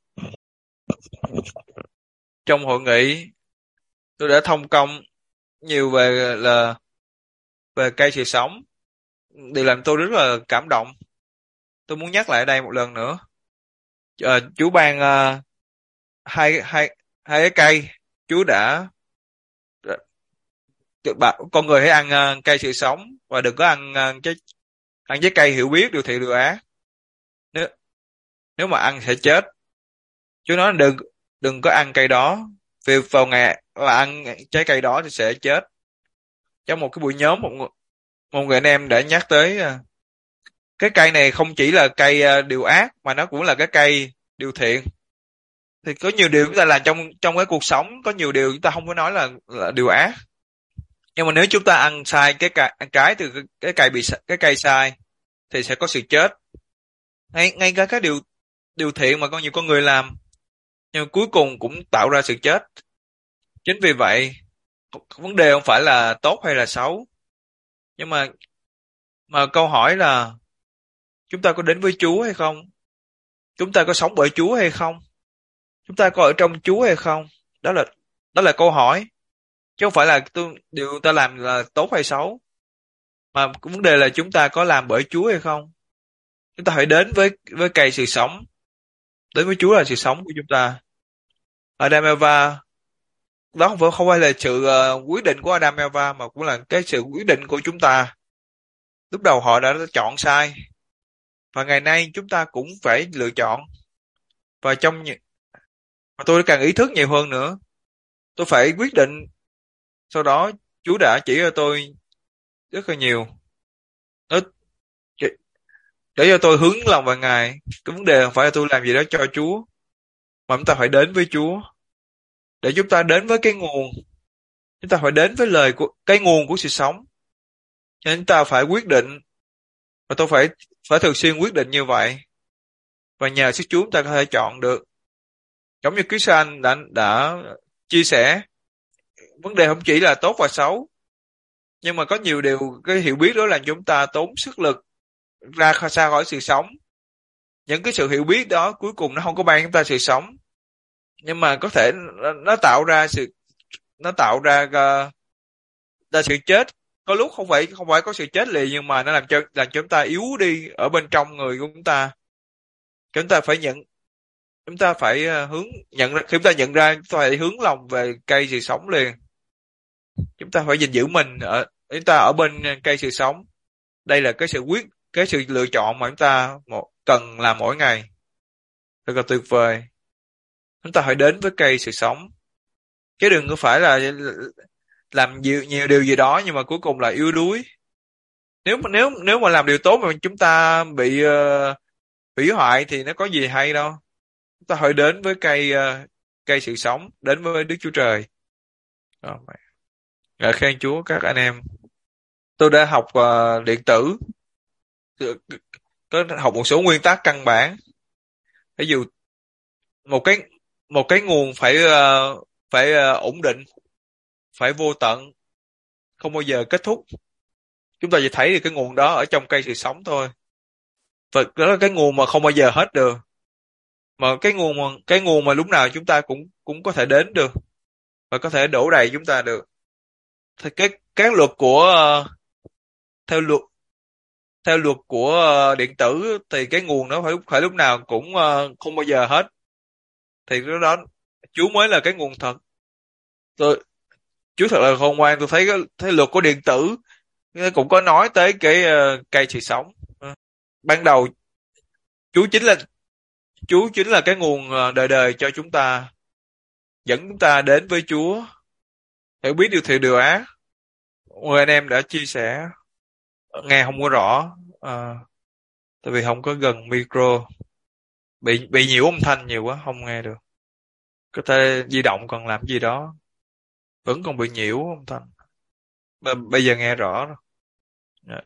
Trong hội nghị, tôi đã thông công nhiều về là về cây sự sống, điều làm tôi rất là cảm động. Tôi muốn nhắc lại đây một lần nữa. À, Chúa ban uh, hai hai hai cái cây. Chúa đã con người hãy ăn uh, cây sự sống và đừng có ăn uh, trái ăn trái cây hiểu biết điều thiện điều ác. Nếu nếu mà ăn sẽ chết. Chúa nói đừng đừng có ăn cây đó, vì vào ngày mà ăn trái cây đó thì sẽ chết. Trong một cái buổi nhóm, một người, một người anh em đã nhắc tới uh, cái cây này không chỉ là cây uh, điều ác mà nó cũng là cái cây điều thiện. Thì có nhiều điều chúng ta làm trong trong cái cuộc sống, có nhiều điều chúng ta không có nói là, là điều ác, nhưng mà nếu chúng ta ăn sai cái cây, ăn trái từ cái, cái cây bị cái cây sai thì sẽ có sự chết. Ngay ngay cả cái điều điều thiện mà con nhiều con người làm, nhưng cuối cùng cũng tạo ra sự chết. Chính vì vậy vấn đề không phải là tốt hay là xấu, nhưng mà mà câu hỏi là chúng ta có đến với Chúa hay không, chúng ta có sống bởi Chúa hay không, chúng ta có ở trong Chúa hay không. Đó là đó là câu hỏi, chứ không phải là tôi, điều ta làm là tốt hay xấu, mà vấn đề là chúng ta có làm bởi Chúa hay không. Chúng ta phải đến với với cây sự sống, đến với Chúa là sự sống của chúng ta. Adam Eva, đó không phải không phải là sự uh, quyết định của Adam Eva, mà cũng là cái sự quyết định của chúng ta. Lúc đầu họ đã chọn sai, và ngày nay chúng ta cũng phải lựa chọn. Và trong và tôi càng ý thức nhiều hơn nữa, tôi phải quyết định. Sau đó Chúa đã chỉ cho tôi rất là nhiều, nó để cho tôi hướng lòng vào Ngài. Cái vấn đề không phải là tôi làm gì đó cho Chúa, mà chúng ta phải đến với Chúa. Để chúng ta đến với cái nguồn, chúng ta phải đến với lời của cái nguồn của sự sống. Cho nên chúng ta phải quyết định, và tôi phải phải thường xuyên quyết định như vậy. Và nhờ sức Chúa chúng ta có thể chọn được. Giống như Christian đã đã chia sẻ, vấn đề không chỉ là tốt và xấu, nhưng mà có nhiều điều cái hiểu biết đó là chúng ta tốn sức lực ra xa khỏi sự sống. Những cái sự hiểu biết đó cuối cùng nó không có ban chúng ta sự sống, nhưng mà có thể nó tạo ra sự nó tạo ra uh, ra sự chết. Có lúc không phải không phải có sự chết liền, nhưng mà nó làm cho làm cho chúng ta yếu đi ở bên trong người của chúng ta. Chúng ta phải nhận chúng ta phải uh, hướng nhận khi chúng ta nhận ra, chúng ta phải hướng lòng về cây sự sống liền. Chúng ta phải gìn giữ mình ở chúng ta ở bên cây sự sống. Đây là cái sự quyết cái sự lựa chọn mà chúng ta một cần làm mỗi ngày. Thật là tuyệt vời. Chúng ta phải đến với cây sự sống, chứ đừng có phải là làm nhiều, nhiều điều gì đó nhưng mà cuối cùng là yếu đuối. Nếu mà nếu nếu mà làm điều tốt mà chúng ta bị uh, hủy hoại thì nó có gì hay đâu. Chúng ta phải đến với cây uh, cây sự sống, đến với Đức Chúa Trời. Oh, ngợi khen Chúa các anh em. Tôi đã học uh, điện tử, có học một số nguyên tắc căn bản. Ví dụ một cái một cái nguồn phải uh, phải uh, ổn định, phải vô tận, không bao giờ kết thúc. Chúng ta chỉ thấy được cái nguồn đó ở trong cây sự sống thôi, và đó là cái nguồn mà không bao giờ hết được, mà cái nguồn mà cái nguồn mà lúc nào chúng ta cũng cũng có thể đến được và có thể đổ đầy chúng ta được. Thì cái các luật của uh, theo luật theo luật của uh, điện tử thì cái nguồn nó phải phải lúc nào cũng uh, không bao giờ hết. Thì lúc đó Chúa mới là cái nguồn thật. Tôi Chúa thật là khôn ngoan. Tôi thấy cái thấy luật của điện tử cũng có nói tới cái uh, cây sự sống. Uh, ban đầu Chúa chính là Chúa chính là cái nguồn uh, đời đời cho chúng ta, dẫn chúng ta đến với Chúa, hiểu biết điều thiện điều ác. Người anh em đã chia sẻ, nghe không có rõ, uh, tại vì không có gần micro, bị bị nhiễu âm thanh nhiều quá không nghe được. Có thể di động còn làm gì đó, vẫn còn bị nhiễu âm thanh. B- bây giờ nghe rõ rồi. Yeah.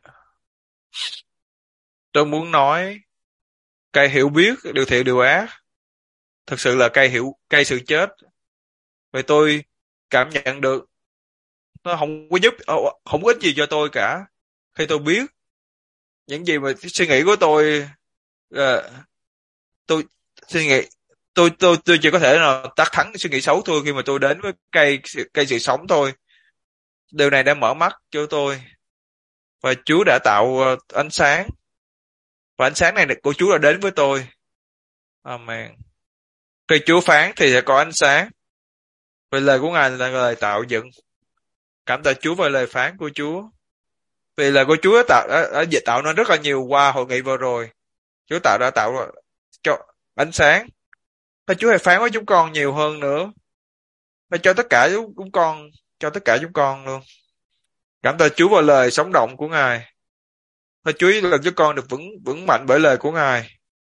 Tôi muốn nói cây hiểu biết điều thiện điều ác thực sự là cây hiểu cây sự chết. Vậy tôi cảm nhận được nó không có giúp không có ích gì cho tôi cả. Khi tôi biết những gì mà suy nghĩ của tôi, uh, tôi suy nghĩ tôi tôi tôi chỉ có thể là tắt thắng suy nghĩ xấu thôi khi mà tôi đến với cây cây sự sống thôi. Điều này đã mở mắt cho tôi, và Chúa đã tạo uh, ánh sáng, và ánh sáng này của Chúa đã đến với tôi. Amen. Khi Chúa phán thì sẽ có ánh sáng, vì lời của Ngài là lời tạo dựng. Cảm tạ Chúa về lời phán của Chúa. Vì lời của Chúa đã tạo đã, đã tạo nên rất là nhiều qua hội nghị vừa rồi. Chúa tạo đã tạo ra cho ánh sáng. Và Chúa hãy phán với chúng con nhiều hơn nữa. Và cho tất cả chúng, chúng con, cho tất cả chúng con luôn. Cảm tạ Chúa về lời sống động của Ngài. Và Chúa làm cho con được vững vững mạnh bởi lời của Ngài.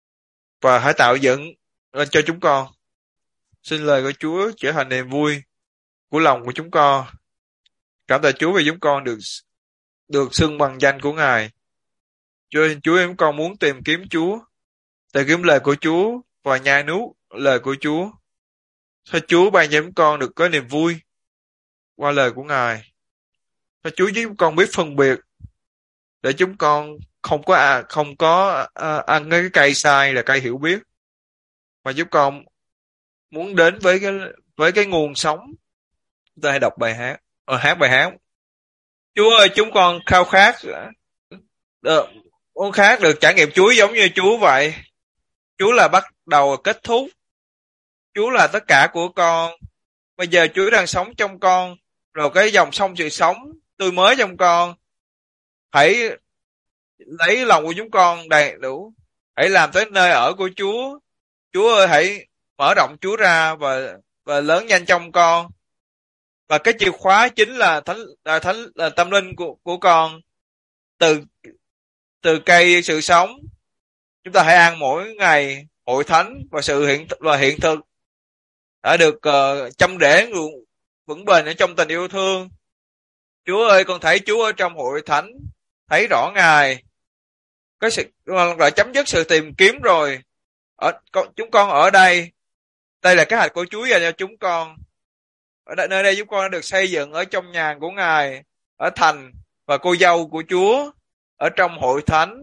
Và hãy tạo dựng lên cho chúng con. Xin lời của Chúa trở thành niềm vui của lòng của chúng con. Cảm tạ Chúa vì chúng con được được xưng bằng danh của Ngài. Chúa, Chúa chúng con muốn tìm kiếm Chúa, tìm kiếm lời của Chúa và nhai nuốt lời của Chúa. Cho Chúa ban cho chúng con được có niềm vui qua lời của Ngài. Cho Chúa giúp chúng con biết phân biệt để chúng con không có à, không có à, ăn cái cây sai là cây hiểu biết, mà giúp con muốn đến với cái với cái nguồn sống. Chúng ta hãy đọc bài hát, ờ, hát bài hát. Chúa ơi, chúng con khao khát được, muốn khát được trải nghiệm Chúa giống như Chúa vậy. Chúa là bắt đầu kết thúc. Chúa là tất cả của con. Bây giờ Chúa đang sống trong con, rồi cái dòng sông sự sống tươi mới trong con. Hãy lấy lòng của chúng con đầy đủ. Hãy làm tới nơi ở của Chúa. Chúa ơi, hãy mở rộng Chúa ra và và lớn nhanh trong con. Và cái chìa khóa chính là thánh là thánh là tâm linh của của con. Từ từ cây sự sống, chúng ta hãy ăn mỗi ngày hội thánh và sự hiện và hiện thực đã được uh, chăm rễ vững bền ở trong tình yêu thương. Chúa ơi, con thấy Chúa ở trong hội thánh, thấy rõ Ngài. Cái sự đã chấm dứt sự tìm kiếm rồi. Ở con, chúng con ở đây, đây là kế hoạch của Chúa dành cho chúng con. Ở đây, nơi đây chúng con đã được xây dựng ở trong nhà của Ngài, ở thành và cô dâu của Chúa, ở trong hội thánh.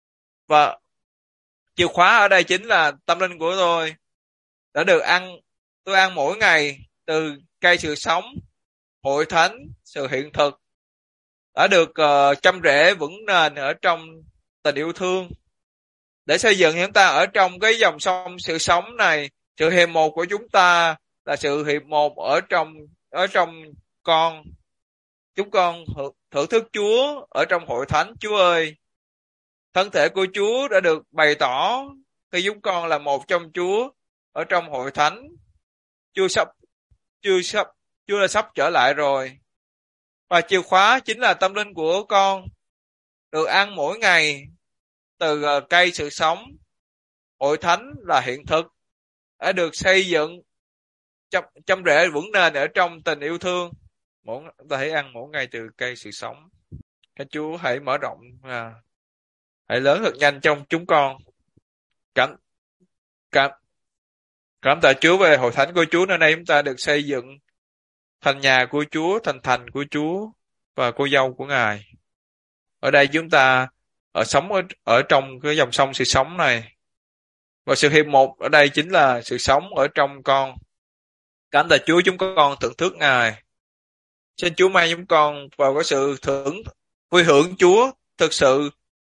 Và chìa khóa ở đây chính là tâm linh của tôi đã được ăn, tôi ăn mỗi ngày từ cây sự sống, hội thánh, sự hiện thực đã được uh, chăm rễ vững nền ở trong tình yêu thương để xây dựng chúng ta ở trong cái dòng sông sự sống này. Sự hiệp một của chúng ta là sự hiệp một ở trong ở trong con. Chúng con thưởng thức Chúa ở trong hội thánh. Chúa ơi, thân thể của Chúa đã được bày tỏ khi chúng con là một trong Chúa ở trong hội thánh. Chúa sắp Chúa sắp Chúa đã sắp trở lại rồi. Và chìa khóa chính là tâm linh của con được ăn mỗi ngày từ cây sự sống. Hội thánh là hiện thực đã được xây dựng chăm, chăm rễ vững nền ở trong tình yêu thương. Mỗi ta hãy ăn mỗi ngày từ cây sự sống. Các Chúa hãy mở rộng, à, hãy lớn thật nhanh trong chúng con. Cảm cảm cảm tạ Chúa về hội thánh của Chúa. Nơi đây chúng ta được xây dựng thành nhà của Chúa, thành thành của Chúa và cô dâu của Ngài. Ở đây chúng ta ở sống ở, ở trong cái dòng sông sự sống này. Và sự hiệp một ở đây chính là sự sống ở trong con. Cảm tạ Chúa, chúng con thưởng thức Ngài. Xin Chúa mang chúng con vào cái sự thưởng vui hưởng Chúa thực sự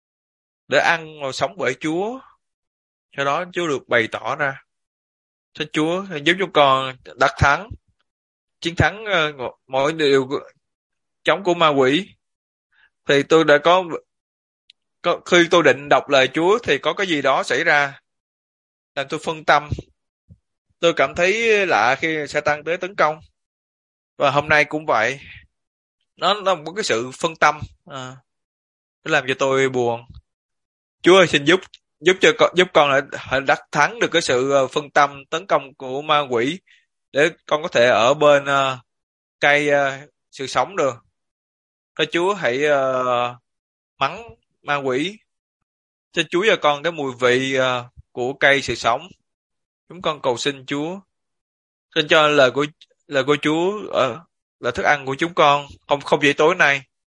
để ăn và sống bởi Chúa. Cho đó Chúa được bày tỏ ra. Xin Chúa giúp chúng con đắc thắng, chiến thắng uh, mọi điều chống của ma quỷ. Thì tôi đã có, có khi tôi định đọc lời Chúa thì có cái gì đó xảy ra làm tôi phân tâm. Tôi cảm thấy lạ khi Satan tới tấn công. Và hôm nay cũng vậy. Nó là một cái sự phân tâm, à, nó làm cho tôi buồn. Chúa ơi, xin giúp giúp cho con, giúp con lại đắc thắng được cái sự phân tâm tấn công của ma quỷ để con có thể ở bên uh, cây uh, sự sống được. Thôi Chúa hãy uh, mắng ma quỷ. Xin Chúa cho con cái mùi vị uh, của cây sự sống. Chúng con cầu xin Chúa. Xin cho lời của lời của Chúa uh, là thức ăn của chúng con, không không chỉ tối nay.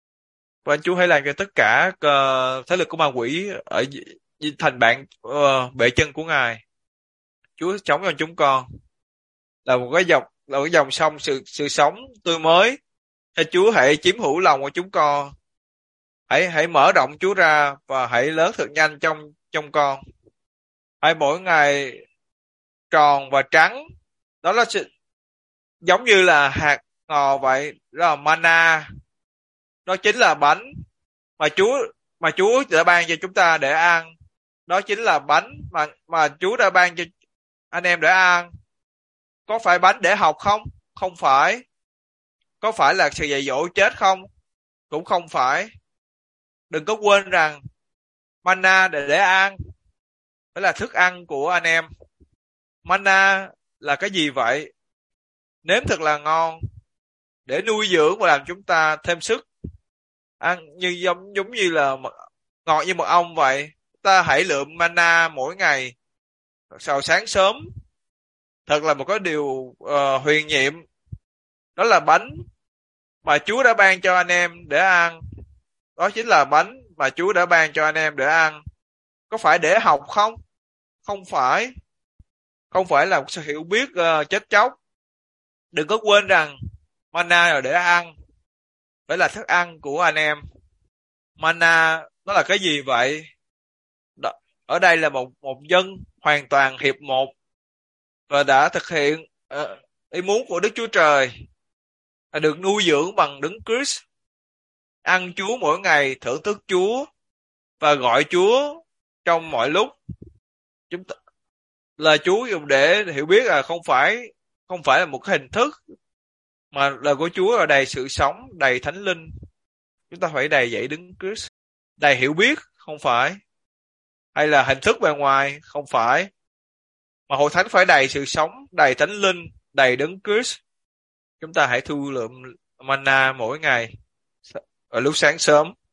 Và Chúa hãy làm cho tất cả uh, thế lực của ma quỷ ở thành bạn uh, bệ chân của Ngài. Chúa chống cho chúng con là một cái dòng là một cái dòng sông sự sự sống tươi mới. Cho Chúa hãy chiếm hữu lòng của chúng con. Hãy hãy mở rộng Chúa ra và hãy lớn thật nhanh trong trong con. Hãy mỗi ngày tròn và trắng. Đó là sự giống như là hạt ngò vậy, đó là mana, đó chính là bánh mà Chúa mà Chúa đã ban cho chúng ta để ăn. Đó chính là bánh mà mà Chúa đã ban cho anh em để ăn. Có phải bánh để học không? Không phải. Có phải là sự dạy dỗ chết không? Cũng không phải. Đừng có quên rằng mana để để ăn, đó là thức ăn của anh em. Mana là cái gì vậy? Nếm thật là ngon để nuôi dưỡng và làm chúng ta thêm sức. Ăn như giống giống như là ngọt như mật ong vậy. Ta hãy lượm mana mỗi ngày vào sáng sớm. Thật là một cái điều uh, huyền nhiệm. Đó là bánh mà Chúa đã ban cho anh em để ăn. Đó chính là bánh mà Chúa đã ban cho anh em để ăn. Có phải để học không? Không phải. Không phải là một sự hiểu biết uh, chết chóc. Đừng có quên rằng mana là để ăn. Đó là thức ăn của anh em. Mana nó là cái gì vậy? Đó, ở đây là một một dân hoàn toàn hiệp một và đã thực hiện uh, ý muốn của Đức Chúa Trời, là được nuôi dưỡng bằng Đấng Christ, ăn Chúa mỗi ngày, thưởng thức Chúa và gọi Chúa trong mọi lúc. Chúng ta, là Chúa dùng để hiểu biết là không phải không phải là một cái hình thức, mà lời của Chúa là đầy sự sống, đầy thánh linh. Chúng ta phải đầy dạy Đấng Christ, đầy hiểu biết, không phải, hay là hình thức bề ngoài, không phải, mà hội thánh phải đầy sự sống, đầy thánh linh, đầy Đấng Christ. Chúng ta hãy thu lượm mana mỗi ngày ở lúc sáng sớm.